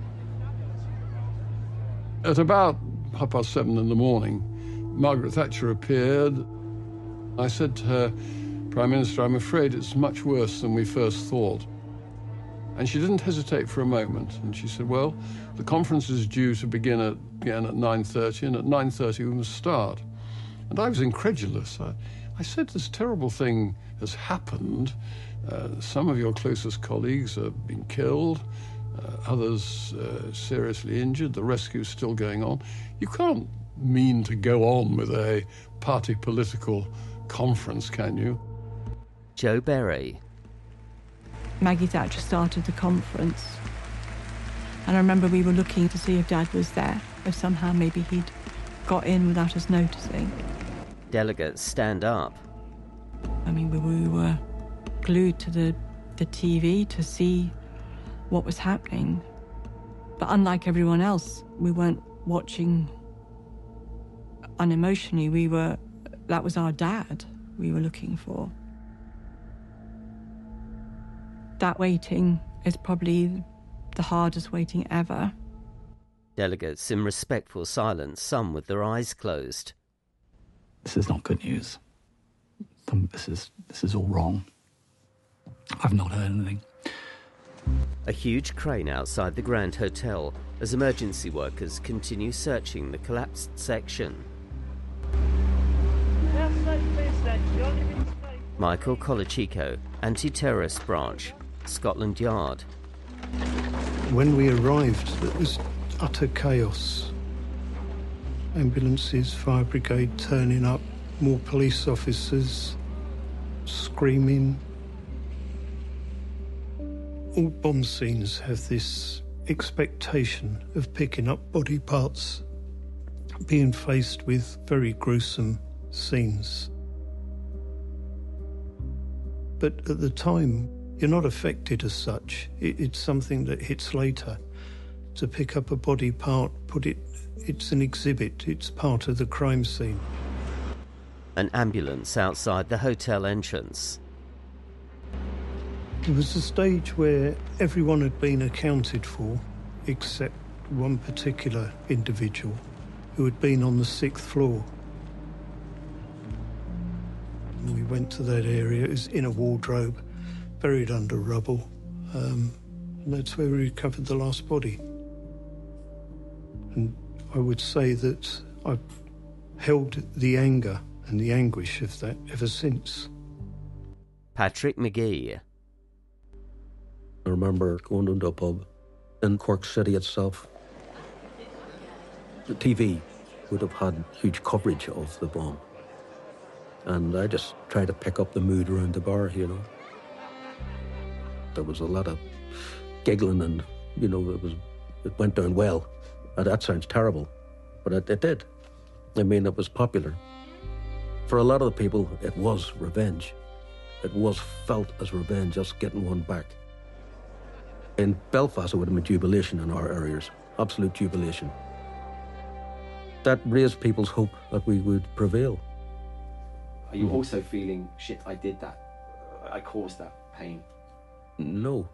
At about 7:30 in the morning, Margaret Thatcher appeared. I said to her, "Prime Minister, I'm afraid it's much worse than we first thought." And she didn't hesitate for a moment. And she said, "Well, the conference is due to begin again at 9:30, and at 9:30 we must start." And I was incredulous. I said, "This terrible thing has happened. Some of your closest colleagues have been killed, others seriously injured. The rescue's still going on. You can't mean to go on with a party political conference, can you?" Jo Berry. Maggie Thatcher started the conference. And I remember we were looking to see if Dad was there, if somehow maybe he'd got in without us noticing. Delegates stand up. I mean, we were glued to the TV to see what was happening. But unlike everyone else, we weren't watching unemotionally. That was our dad. we were looking for. That waiting is probably the hardest waiting ever. Delegates in respectful silence, some with their eyes closed. This is not good news. This is all wrong. I've not heard anything. A huge crane outside the Grand Hotel as emergency workers continue searching the collapsed section. Michael Colachico, Anti-Terrorist Branch, Scotland Yard. When we arrived, it was utter chaos. Ambulances, fire brigade turning up, more police officers screaming. All bomb scenes have this expectation of picking up body parts, being faced with very gruesome scenes. But at the time, you're not affected as such. It's something that hits later. To pick up a body part, it's an exhibit, it's part of the crime scene. An ambulance outside the hotel entrance. There was a stage where everyone had been accounted for, except one particular individual who had been on the 6th floor. We went to that area. It was in a wardrobe, buried under rubble, and that's where we recovered the last body. And I would say that I've held the anger and the anguish of that ever since. Patrick McGee. I remember going into a pub in Cork City itself. The TV would have had huge coverage of the bomb. And I just tried to pick up the mood around the bar, you know. There was a lot of giggling and, you know, it went down well. That sounds terrible, but it did. I mean, it was popular. For a lot of the people, it was revenge. It was felt as revenge, just getting one back. In Belfast, it would have been jubilation in our areas, absolute jubilation. That raised people's hope that we would prevail. Are you also feeling, shit, I did that? I caused that pain? No.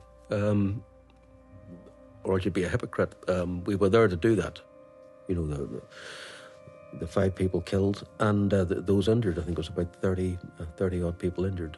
Or I should be a hypocrite. We were there to do that. You know, the 5 people killed and those injured. I think it was about 30 odd people injured.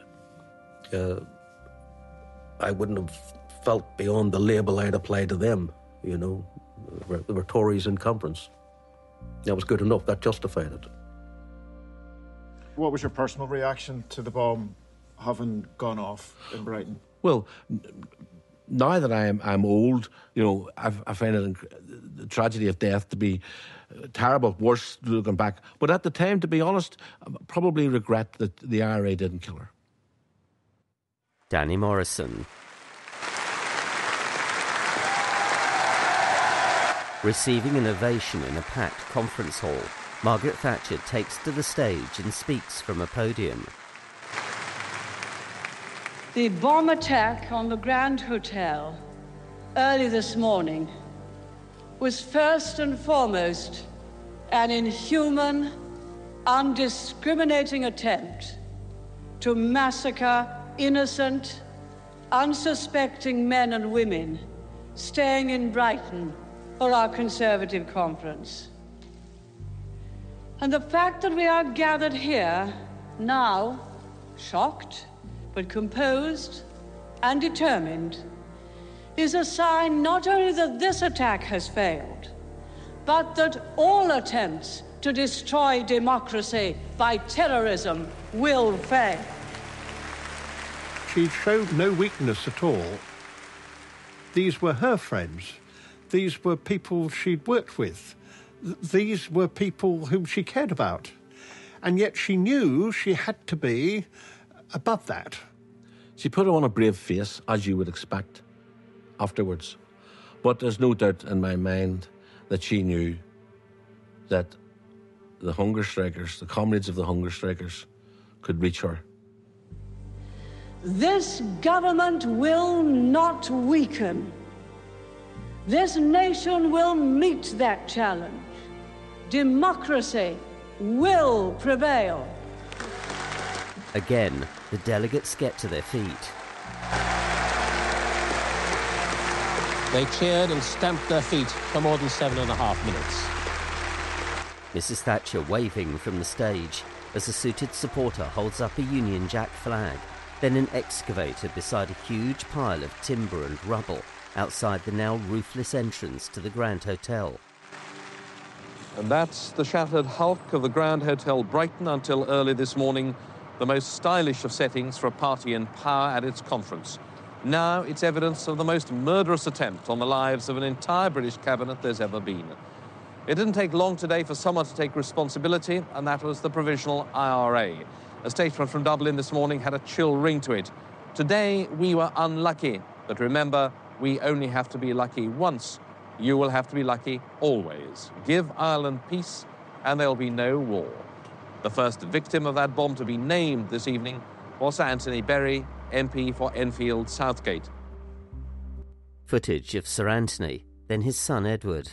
I wouldn't have felt beyond the label I'd applied to them, you know. They were Tories in conference. That was good enough. That justified it. What was your personal reaction to the bomb having gone off in Brighton? Well, now that I'm old, you know, I find the tragedy of death to be terrible, worse looking back. But at the time, to be honest, I probably regret that the IRA didn't kill her. Danny Morrison. Receiving an ovation in a packed conference hall, Margaret Thatcher takes to the stage and speaks from a podium. The bomb attack on the Grand Hotel early this morning was first and foremost an inhuman, undiscriminating attempt to massacre innocent, unsuspecting men and women staying in Brighton for our Conservative conference. And the fact that we are gathered here now, shocked, but composed and determined, is a sign not only that this attack has failed, but that all attempts to destroy democracy by terrorism will fail. She showed no weakness at all. These were her friends. These were people she'd worked with. These were people whom she cared about. And yet she knew she had to be above that. She put on a brave face, as you would expect, afterwards. But there's no doubt in my mind that she knew that the hunger strikers, the comrades of the hunger strikers, could reach her. This government will not weaken. This nation will meet that challenge. Democracy will prevail. Again, the delegates get to their feet. They cheered and stamped their feet for more than 7.5 minutes. Mrs. Thatcher waving from the stage as a suited supporter holds up a Union Jack flag, then an excavator beside a huge pile of timber and rubble outside the now roofless entrance to the Grand Hotel. And that's the shattered hulk of the Grand Hotel Brighton until early this morning, the most stylish of settings for a party in power at its conference. Now it's evidence of the most murderous attempt on the lives of an entire British cabinet there's ever been. It didn't take long today for someone to take responsibility, and that was the Provisional IRA. A statement from Dublin this morning had a chill ring to it. Today we were unlucky, but remember, we only have to be lucky once. You will have to be lucky always. Give Ireland peace, and there'll be no war. The first victim of that bomb to be named this evening was Sir Anthony Berry, MP for Enfield Southgate. Footage of Sir Anthony, then his son Edward.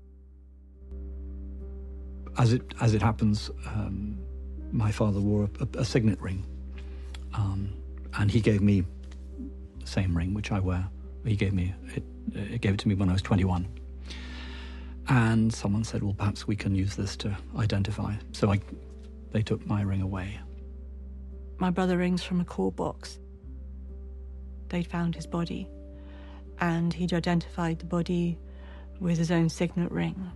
As it happens, my father wore a signet ring, and he gave me the same ring which I wear. He gave it to me when I was 21. And someone said, well, perhaps we can use this to identify. So they took my ring away. My brother rings from a call box. They'd found his body, and he'd identified the body with his own signet ring.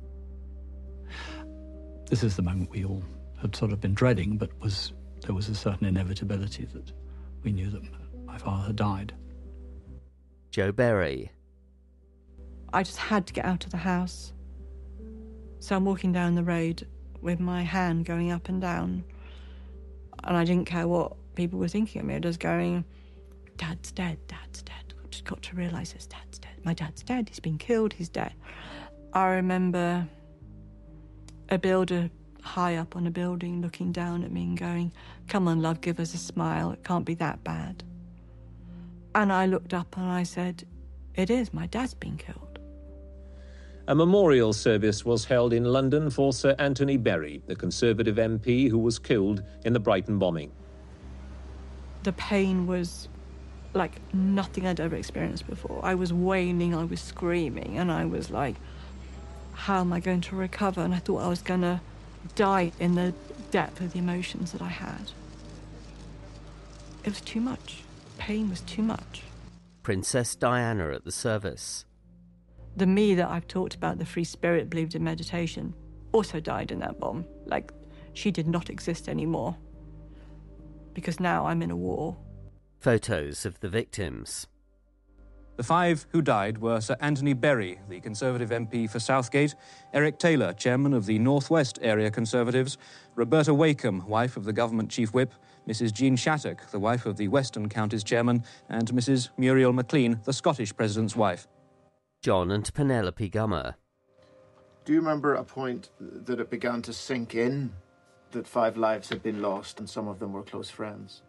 This is the moment we all had sort of been dreading, but there was a certain inevitability that we knew that my father had died. Jo Berry. I just had to get out of the house. So I'm walking down the road with my hand going up and down, and I didn't care what people were thinking of me. I was just going, Dad's dead, Dad's dead. I've just got to realise his dad's dead. My dad's dead, he's been killed, he's dead. I remember a builder high up on a building looking down at me and going, come on, love, give us a smile, it can't be that bad. And I looked up and I said, it is, my dad's been killed. A memorial service was held in London for Sir Anthony Berry, the Conservative MP who was killed in the Brighton bombing. The pain was like nothing I'd ever experienced before. I was wailing, I was screaming, and I was like, how am I going to recover? And I thought I was going to die in the depth of the emotions that I had. It was too much. Pain was too much. Princess Diana at the service. The me that I've talked about, the free spirit, believed in meditation, also died in that bomb. Like, she did not exist anymore. Because now I'm in a war. Photos of the victims. The 5 who died were Sir Anthony Berry, the Conservative MP for Southgate, Eric Taylor, chairman of the North West Area Conservatives, Roberta Wakeham, wife of the government chief whip, Mrs. Jean Shattuck, the wife of the Western Counties chairman, and Mrs. Muriel MacLean, the Scottish president's wife. John and Penelope Gummer. Do you remember a point that it began to sink in that 5 lives had been lost and some of them were close friends?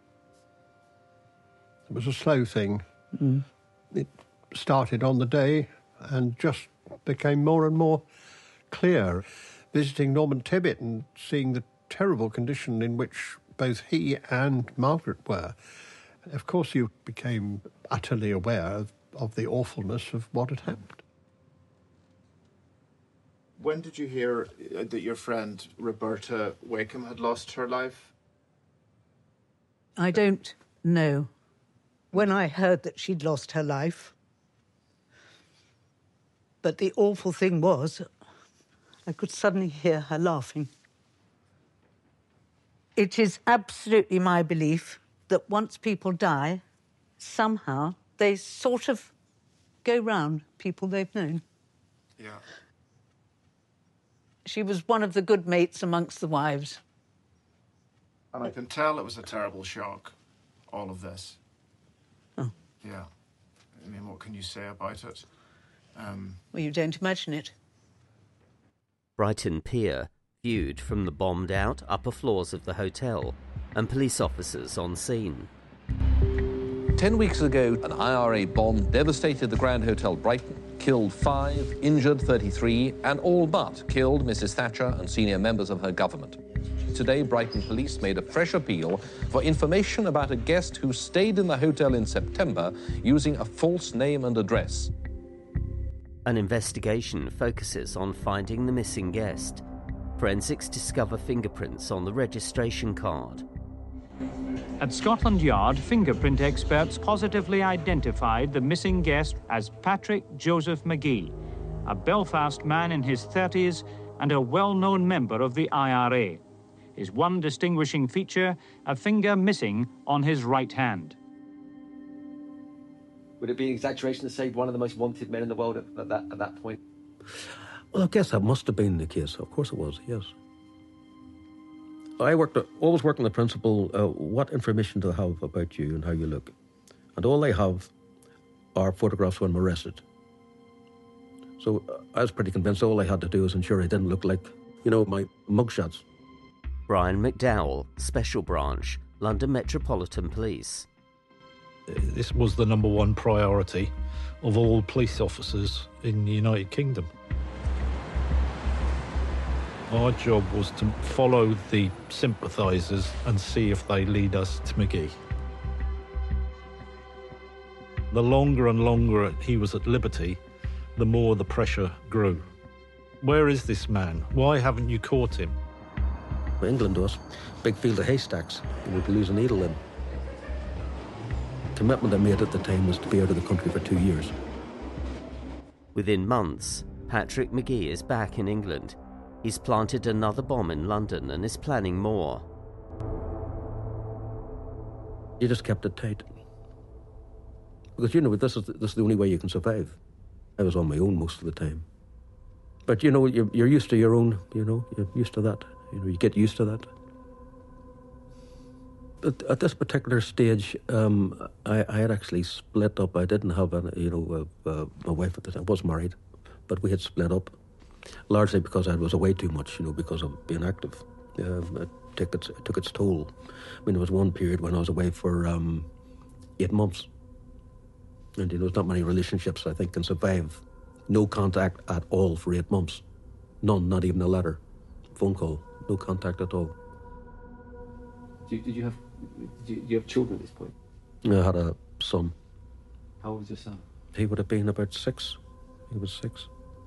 It was a slow thing. It started on the day and just became more and more clear. Visiting Norman Tebbit and seeing the terrible condition in which both he and Margaret were, of course you became utterly aware of the awfulness of what had happened. When did you hear that your friend Roberta Wakeham had lost her life? I don't know. When I heard that she'd lost her life. But the awful thing was, I could suddenly hear her laughing. It is absolutely my belief that once people die, somehow they sort of go round people they've known. Yeah. She was one of the good mates amongst the wives. And I can tell it was a terrible shock, all of this. Oh. Yeah. I mean, what can you say about it? Well, you don't imagine it. Brighton Pier, viewed from the bombed-out upper floors of the hotel, and police officers on scene. 10 weeks ago, an IRA bomb devastated the Grand Hotel Brighton, killed 5, injured 33, and all but killed Mrs. Thatcher and senior members of her government. today, Brighton police made a fresh appeal for information about a guest who stayed in the hotel in September using a false name and address. An investigation focuses on finding the missing guest. Forensics discover fingerprints on the registration card. At Scotland Yard, fingerprint experts positively identified the missing guest as Patrick Joseph McGee, a Belfast man in his 30s and a well-known member of the IRA. His one distinguishing feature, a finger missing on his right hand. Would it be an exaggeration to say one of the most wanted men in the world at that point? Well, I guess that must have been the case. Of course it was, yes. I always worked on the principle, what information do they have about you and how you look? And all they have are photographs when I'm arrested. So I was pretty convinced all I had to do was ensure I didn't look like, my mugshots. Brian McDowell, Special Branch, London Metropolitan Police. This was the number one priority of all police officers in the United Kingdom. Our job was to follow the sympathisers and see if they lead us to McGee. The longer and longer he was at liberty, the more the pressure grew. Where is this man? Why haven't you caught him? England was big field of haystacks, and we'd lose a needle in. The commitment I made at the time was to be out of the country for 2 years. Within months, Patrick McGee is back in England. He's planted another bomb in London and is planning more. You just kept it tight. Because, this is the only way you can survive. I was on my own most of the time. But, you're used to your own, you're used to that. You get used to that. But at this particular stage, I had actually split up. I didn't have, my wife at the time. I was married, but we had split up, largely because I was away too much, because of being active. It took its toll. I mean, there was one period when I was away for 8 months. And, there's not many relationships, I think, can survive no contact at all for 8 months. None, not even a letter, phone call, no contact at all. Did you have children at this point? I had a son. How old was your son? He would have been about 6. He was 6.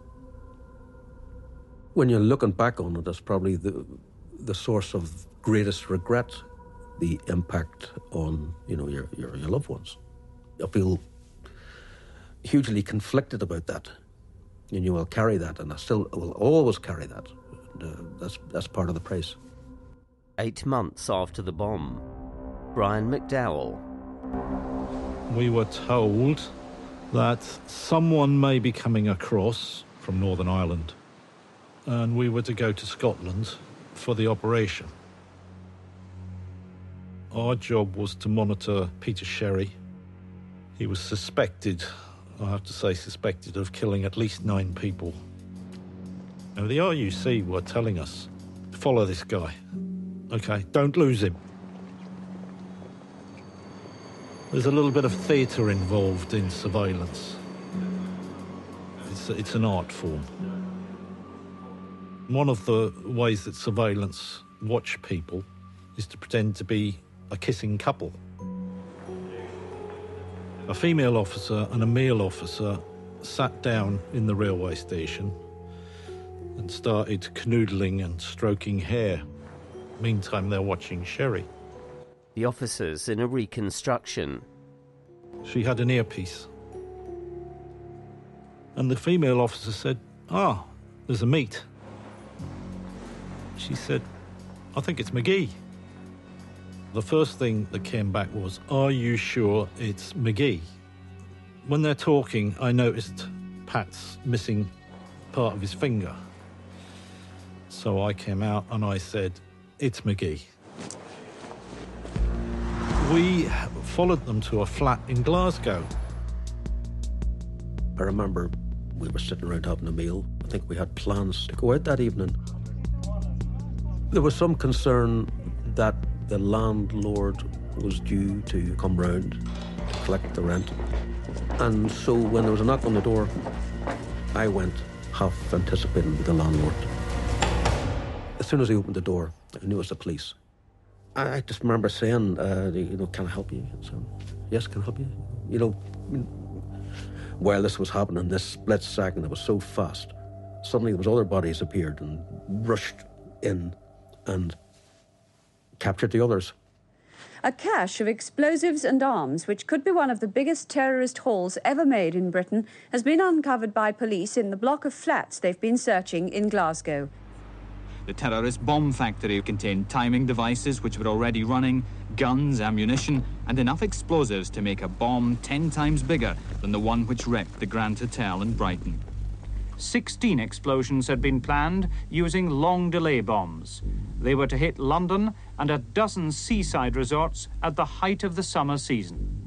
When you're looking back on it, that's probably the source of greatest regret, the impact on, your loved ones. I feel hugely conflicted about that. And you will carry that, and I still will always carry that. That's part of the price. 8 months after the bomb, Brian McDowell. We were told that someone may be coming across from Northern Ireland, and we were to go to Scotland for the operation. Our job was to monitor Peter Sherry. He was suspected, I have to say suspected, of killing at least 9 people. Now, the RUC were telling us, follow this guy. Okay, don't lose him. There's a little bit of theatre involved in surveillance. It's an art form. One of the ways that surveillance watch people is to pretend to be a kissing couple. A female officer and a male officer sat down in the railway station and started canoodling and stroking hair. Meantime, they're watching Sherry. The officers in a reconstruction. She had an earpiece. And the female officer said, there's a meet. She said, I think it's McGee. The first thing that came back was, are you sure it's McGee? When they're talking, I noticed Pat's missing part of his finger. So I came out and I said, it's McGee. We followed them to a flat in Glasgow. I remember we were sitting around having a meal. I think we had plans to go out that evening. There was some concern that the landlord was due to come round to collect the rent. And so when there was a knock on the door, I went half anticipating the landlord. As soon as he opened the door, I knew it was the police. I just remember saying, can I help you? So, yes, can I help you? While this was happening, this split second, it was so fast. Suddenly those other bodies appeared and rushed in and captured the others. A cache of explosives and arms, which could be one of the biggest terrorist hauls ever made in Britain, has been uncovered by police in the block of flats they've been searching in Glasgow. The terrorist bomb factory contained timing devices which were already running, guns, ammunition, and enough explosives to make a bomb 10 times bigger than the one which wrecked the Grand Hotel in Brighton. 16 explosions had been planned using long delay bombs. They were to hit London and a dozen seaside resorts at the height of the summer season.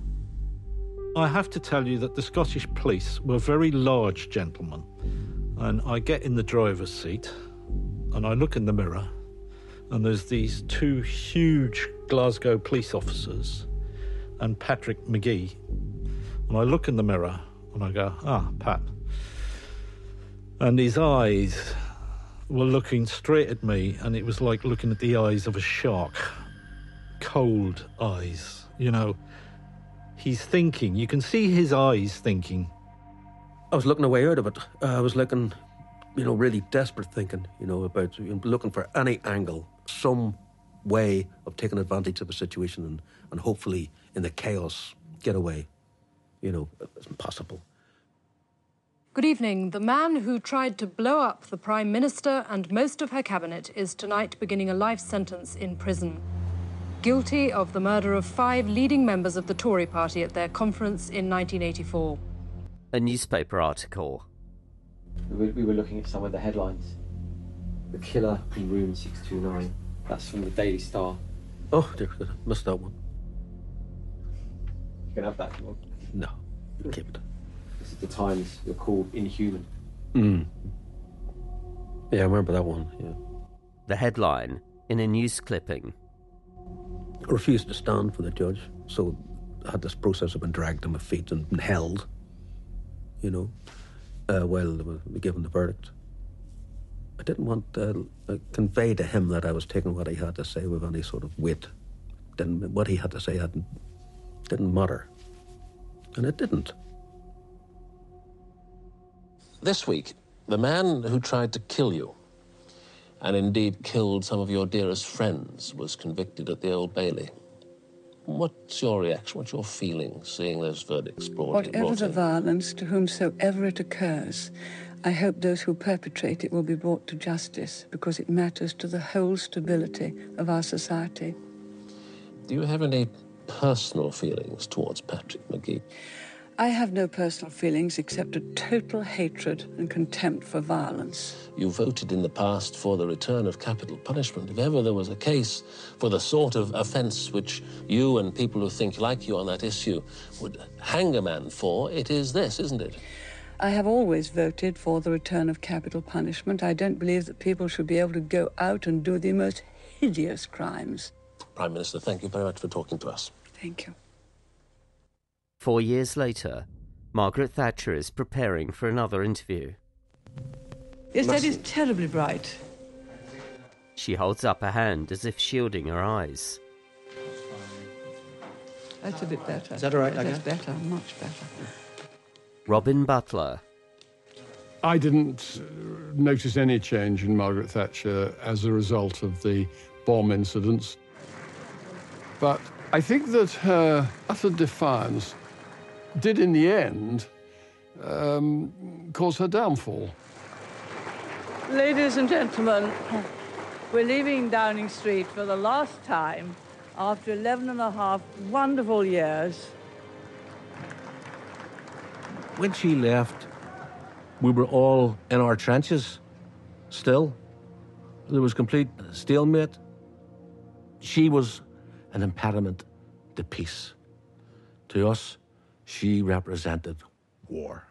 I have to tell you that the Scottish police were very large gentlemen. And I get in the driver's seat and I look in the mirror and there's these two huge Glasgow police officers and Patrick Magee. And I look in the mirror and I go, Pat. And his eyes were looking straight at me, and it was like looking at the eyes of a shark. Cold eyes, He's thinking. You can see his eyes thinking. I was looking a way out of it. I was looking, really desperate thinking, about looking for any angle, some way of taking advantage of a situation and hopefully in the chaos get away. It's impossible. Good evening. The man who tried to blow up the Prime Minister and most of her cabinet is tonight beginning a life sentence in prison. Guilty of the murder of 5 leading members of the Tory party at their conference in 1984. A newspaper article. We were looking at some of the headlines. The killer in room 629. That's from the Daily Star. Oh, dear, I missed that one. You can have that if you want. No, keep it. This is the Times. You're called inhuman. Yeah, I remember that one, yeah. The headline in a news clipping. I refused to stand for the judge, so I had this process of being dragged to my feet and held, while they were given the verdict. I didn't want to convey to him that I was taking what he had to say with any sort of weight. What he had to say didn't matter. And it didn't. This week, the man who tried to kill you, and indeed killed some of your dearest friends, was convicted at the Old Bailey. What's your reaction, what's your feeling seeing those verdicts brought in? Whatever the violence, to whomsoever it occurs, I hope those who perpetrate it will be brought to justice, because it matters to the whole stability of our society. Do you have any personal feelings towards Patrick Magee? I have no personal feelings except a total hatred and contempt for violence. You voted in the past for the return of capital punishment. If ever there was a case for the sort of offence which you and people who think like you on that issue would hang a man for, it is this, isn't it? I have always voted for the return of capital punishment. I don't believe that people should be able to go out and do the most hideous crimes. Prime Minister, thank you very much for talking to us. Thank you. 4 years later, Margaret Thatcher is preparing for another interview. Yes, that is terribly bright. She holds up a hand as if shielding her eyes. That's a bit better. Is that all right, That's better, much better. Robin Butler. I didn't notice any change in Margaret Thatcher as a result of the bomb incidents. But I think that her utter defiance did, in the end, cause her downfall. Ladies and gentlemen, we're leaving Downing Street for the last time after 11.5 wonderful years. When she left, we were all in our trenches still. There was complete stalemate. She was an impediment to peace. To us, she represented war.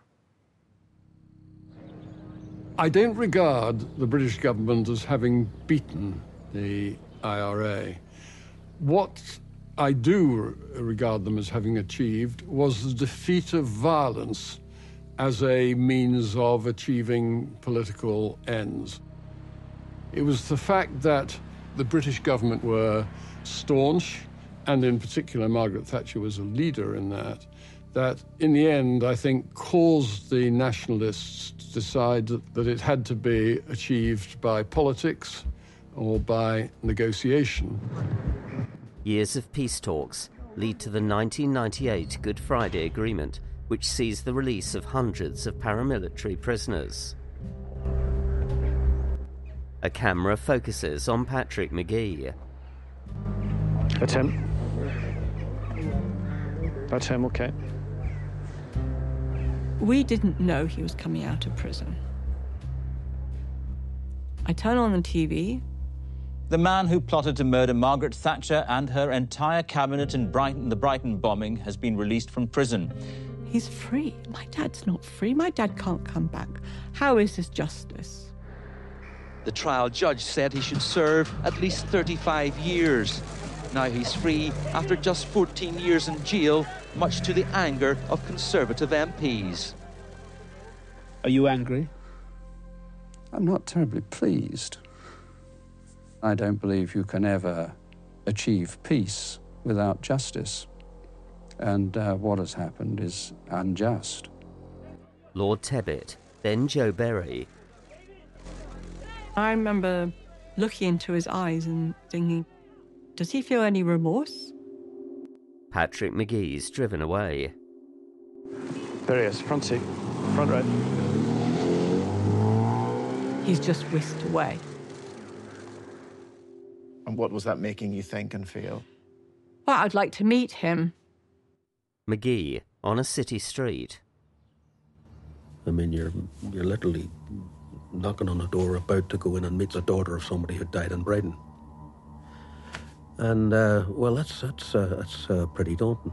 I don't regard the British government as having beaten the IRA. What I do regard them as having achieved was the defeat of violence as a means of achieving political ends. It was the fact that the British government were staunch, and in particular Margaret Thatcher was a leader in that in the end, I think, caused the nationalists to decide that it had to be achieved by politics or by negotiation. Years of peace talks lead to the 1998 Good Friday Agreement, which sees the release of hundreds of paramilitary prisoners. A camera focuses on Patrick Magee. That's him. That's him, okay. We didn't know he was coming out of prison. I turn on the TV. The man who plotted to murder Margaret Thatcher and her entire cabinet in the Brighton bombing has been released from prison. He's free. My dad's not free. My dad can't come back. How is this justice? The trial judge said he should serve at least 35 years. Now he's free after just 14 years in jail, much to the anger of Conservative MPs. Are you angry? I'm not terribly pleased. I don't believe you can ever achieve peace without justice. And what has happened is unjust. Lord Tebbit, then Joe Berry. I remember looking into his eyes and thinking, does he feel any remorse? Patrick Magee's driven away. There he is, front seat, front right. He's just whisked away. And what was that making you think and feel? Well, I'd like to meet him. Magee on a city street. I mean, you're literally knocking on a door, about to go in and meet the daughter of somebody who died in Brighton. And, well, that's pretty daunting.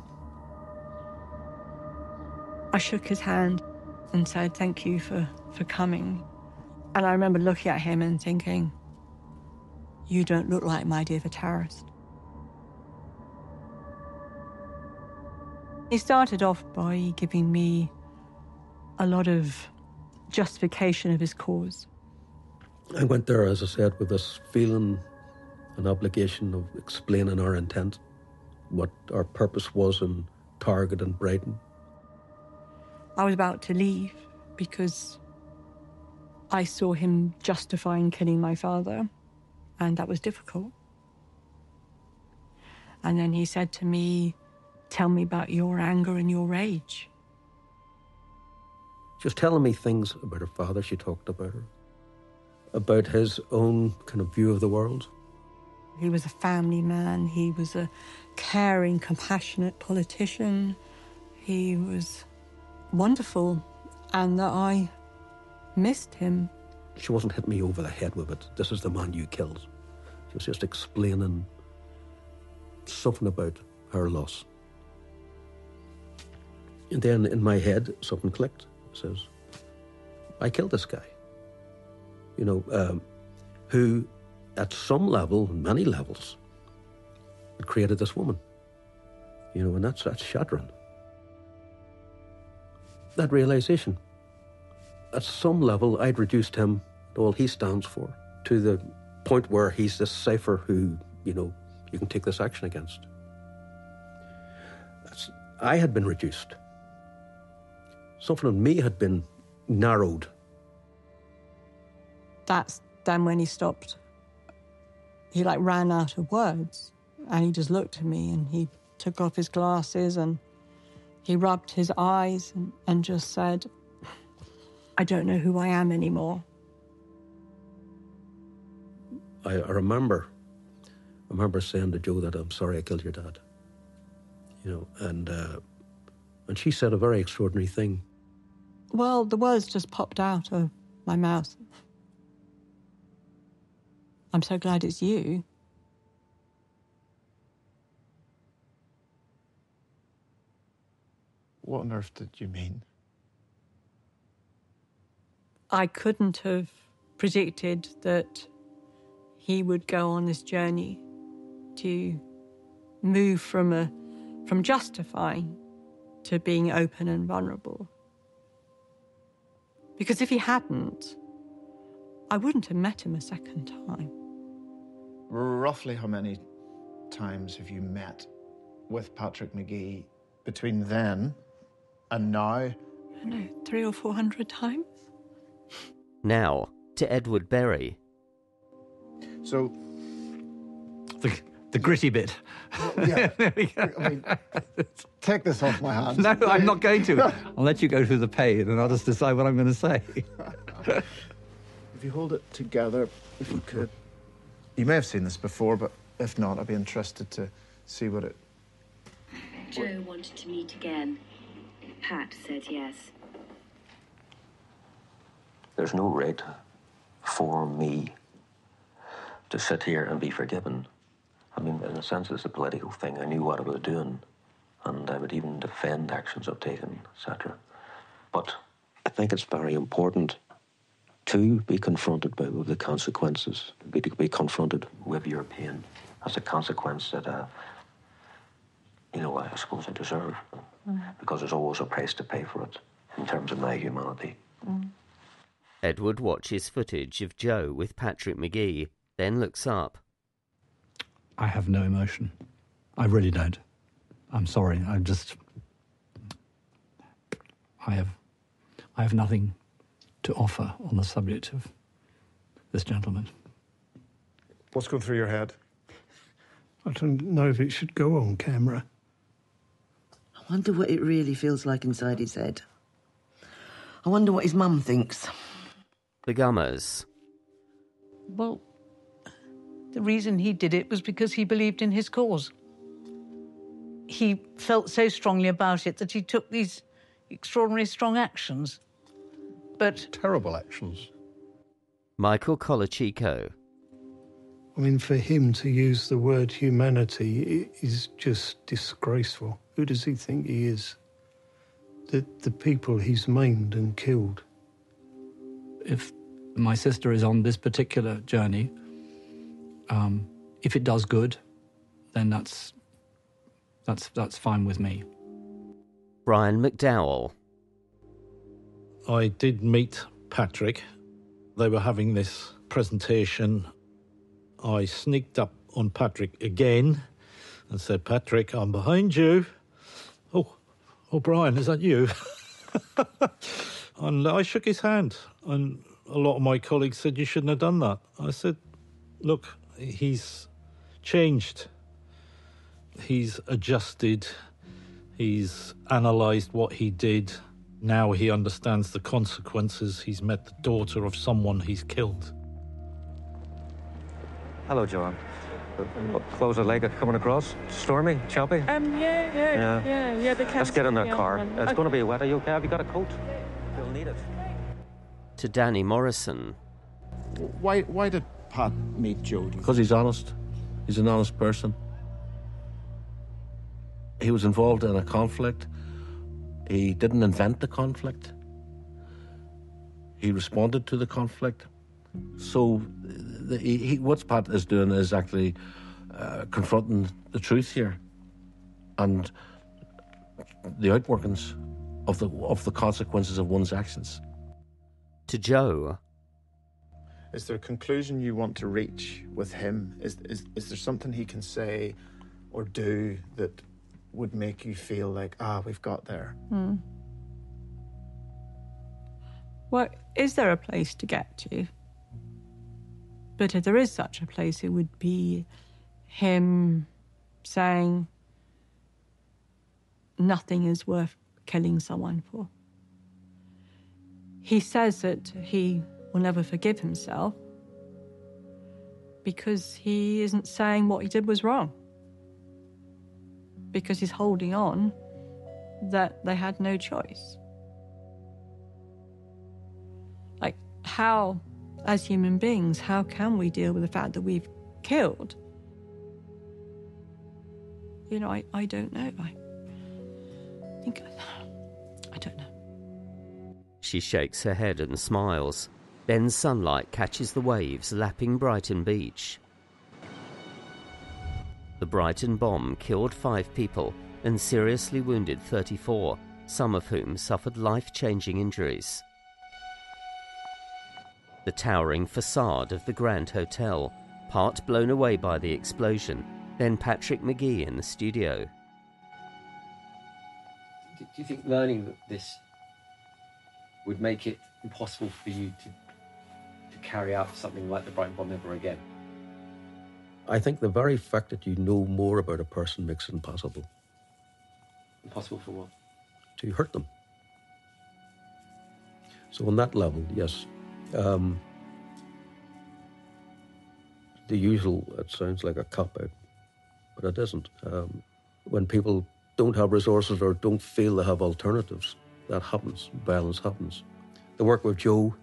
I shook his hand and said, thank you for coming. And I remember looking at him and thinking, you don't look like my dear terrorist. He started off by giving me a lot of justification of his cause. I went there, as I said, with this feeling, an obligation of explaining our intent, what our purpose was in Target and Brighton. I was about to leave because I saw him justifying killing my father, and that was difficult. And then he said to me, tell me about your anger and your rage. She was telling me things about her father. She talked about her, about his own kind of view of the world. He was a family man. He was a caring, compassionate politician. He was wonderful, and that I missed him. She wasn't hitting me over the head with it. This is the man you killed. She was just explaining something about her loss. And then in my head, something clicked. It says, I killed this guy. You know, who at some level, many levels, had created this woman. You know, and that's shattering. That realization. At some level, I'd reduced him, all he stands for, to the point where he's this cipher who, you know, you can take this action against. I had been reduced. Something in me had been narrowed. That's then when he stopped. He ran out of words, and he just looked at me, and he took off his glasses and he rubbed his eyes and just said, I don't know who I am anymore. I remember saying to Jo that I'm sorry I killed your dad. You know, and she said a very extraordinary thing. Well, the words just popped out of my mouth. I'm so glad it's you. What on earth did you mean? I couldn't have predicted that he would go on this journey to move from justifying to being open and vulnerable. Because if he hadn't, I wouldn't have met him a second time. roughly how many times have you met with Patrick Magee between then and now? I don't know, 300 or 400 times. Now, to Edward Berry. So... The gritty bit. Yeah. There we go. I mean, take this off my hands. No, I'm not going to. I'll let you go through the pain and I'll just decide what I'm going to say. If you hold it together, if you could. You may have seen this before, but if not, I'd be interested to see what it... Joe wanted to meet again. Pat said yes. There's no right for me to sit here and be forgiven. I mean, in a sense, it's a political thing. I knew what I was doing, and I would even defend actions I've taken, etc. But I think it's very important to be confronted with the consequences, to be confronted with your pain as a consequence that, I suppose I deserve, because there's always a price to pay for it in terms of my humanity. Edward watches footage of Joe with Patrick Magee, then looks up. I have no emotion. I really don't. I'm sorry. I have nothing to offer on the subject of this gentleman. What's going through your head? I don't know if it should go on camera. I wonder what it really feels like inside his head. I wonder what his mum thinks. The Gummers. Well, the reason he did it was because he believed in his cause. He felt so strongly about it that he took these extraordinarily strong actions. But... Terrible actions. Michael Colachico. I mean, for him to use the word humanity is just disgraceful. Who does he think he is? The people he's maimed and killed. If my sister is on this particular journey, if it does good, then that's fine with me. Brian McDowell. I did meet Patrick. They were having this presentation. I sneaked up on Patrick again and said, "Patrick, I'm behind you." Oh, Brian, is that you? And I shook his hand, and a lot of my colleagues said, "You shouldn't have done that." I said, "Look, he's changed. He's adjusted. He's analysed what he did. Now he understands the consequences. He's met the daughter of someone he's killed." Hello, Joanne. What clothes are like coming across? Stormy? Choppy? Yeah, they can't. Let's get in their car. On. It's going to be wet. Are you okay? Have you got a coat? You'll need it. To Danny Morrison. Why did Pat meet Joe? Because he's honest. He's an honest person. He was involved in a conflict. He didn't invent the conflict. He responded to the conflict. So what Pat is doing is actually confronting the truth here and the outworkings of the consequences of one's actions. To Joe. Is there a conclusion you want to reach with him? Is there something he can say or do that would make you feel like, we've got there? Well, is there a place to get to? But if there is such a place, it would be him saying nothing is worth killing someone for. He says that he will never forgive himself because he isn't saying what he did was wrong. Because he's holding on that they had no choice. Like, how, as human beings, how can we deal with the fact that we've killed? You know, I don't know. I don't know. She shakes her head and smiles. Then sunlight catches the waves lapping Brighton Beach. The Brighton bomb killed 5 people and seriously wounded 34, some of whom suffered life-changing injuries. The towering facade of the Grand Hotel, part blown away by the explosion, then Patrick Magee in the studio. Do you think learning this would make it impossible for you to carry out something like the Brighton bomb ever again? I think the very fact that you know more about a person makes it impossible. Impossible for what? To hurt them. So on that level, yes. The usual, it sounds like a cop-out, but it isn't. When people don't have resources or don't feel they have alternatives, that happens. Violence happens. The work with Joe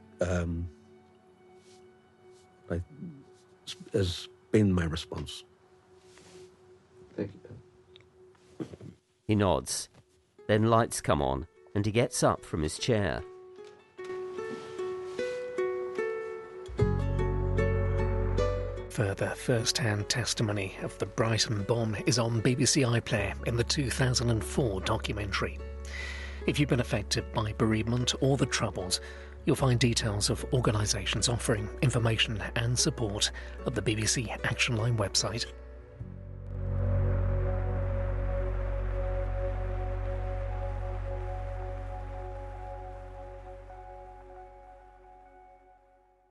has been my response. Thank you. He nods. Then lights come on, and he gets up from his chair. Further first-hand testimony of the Brighton bomb is on BBC iPlayer in the 2004 documentary. If you've been affected by bereavement or the Troubles, you'll find details of organisations offering information and support at the BBC Action Line website.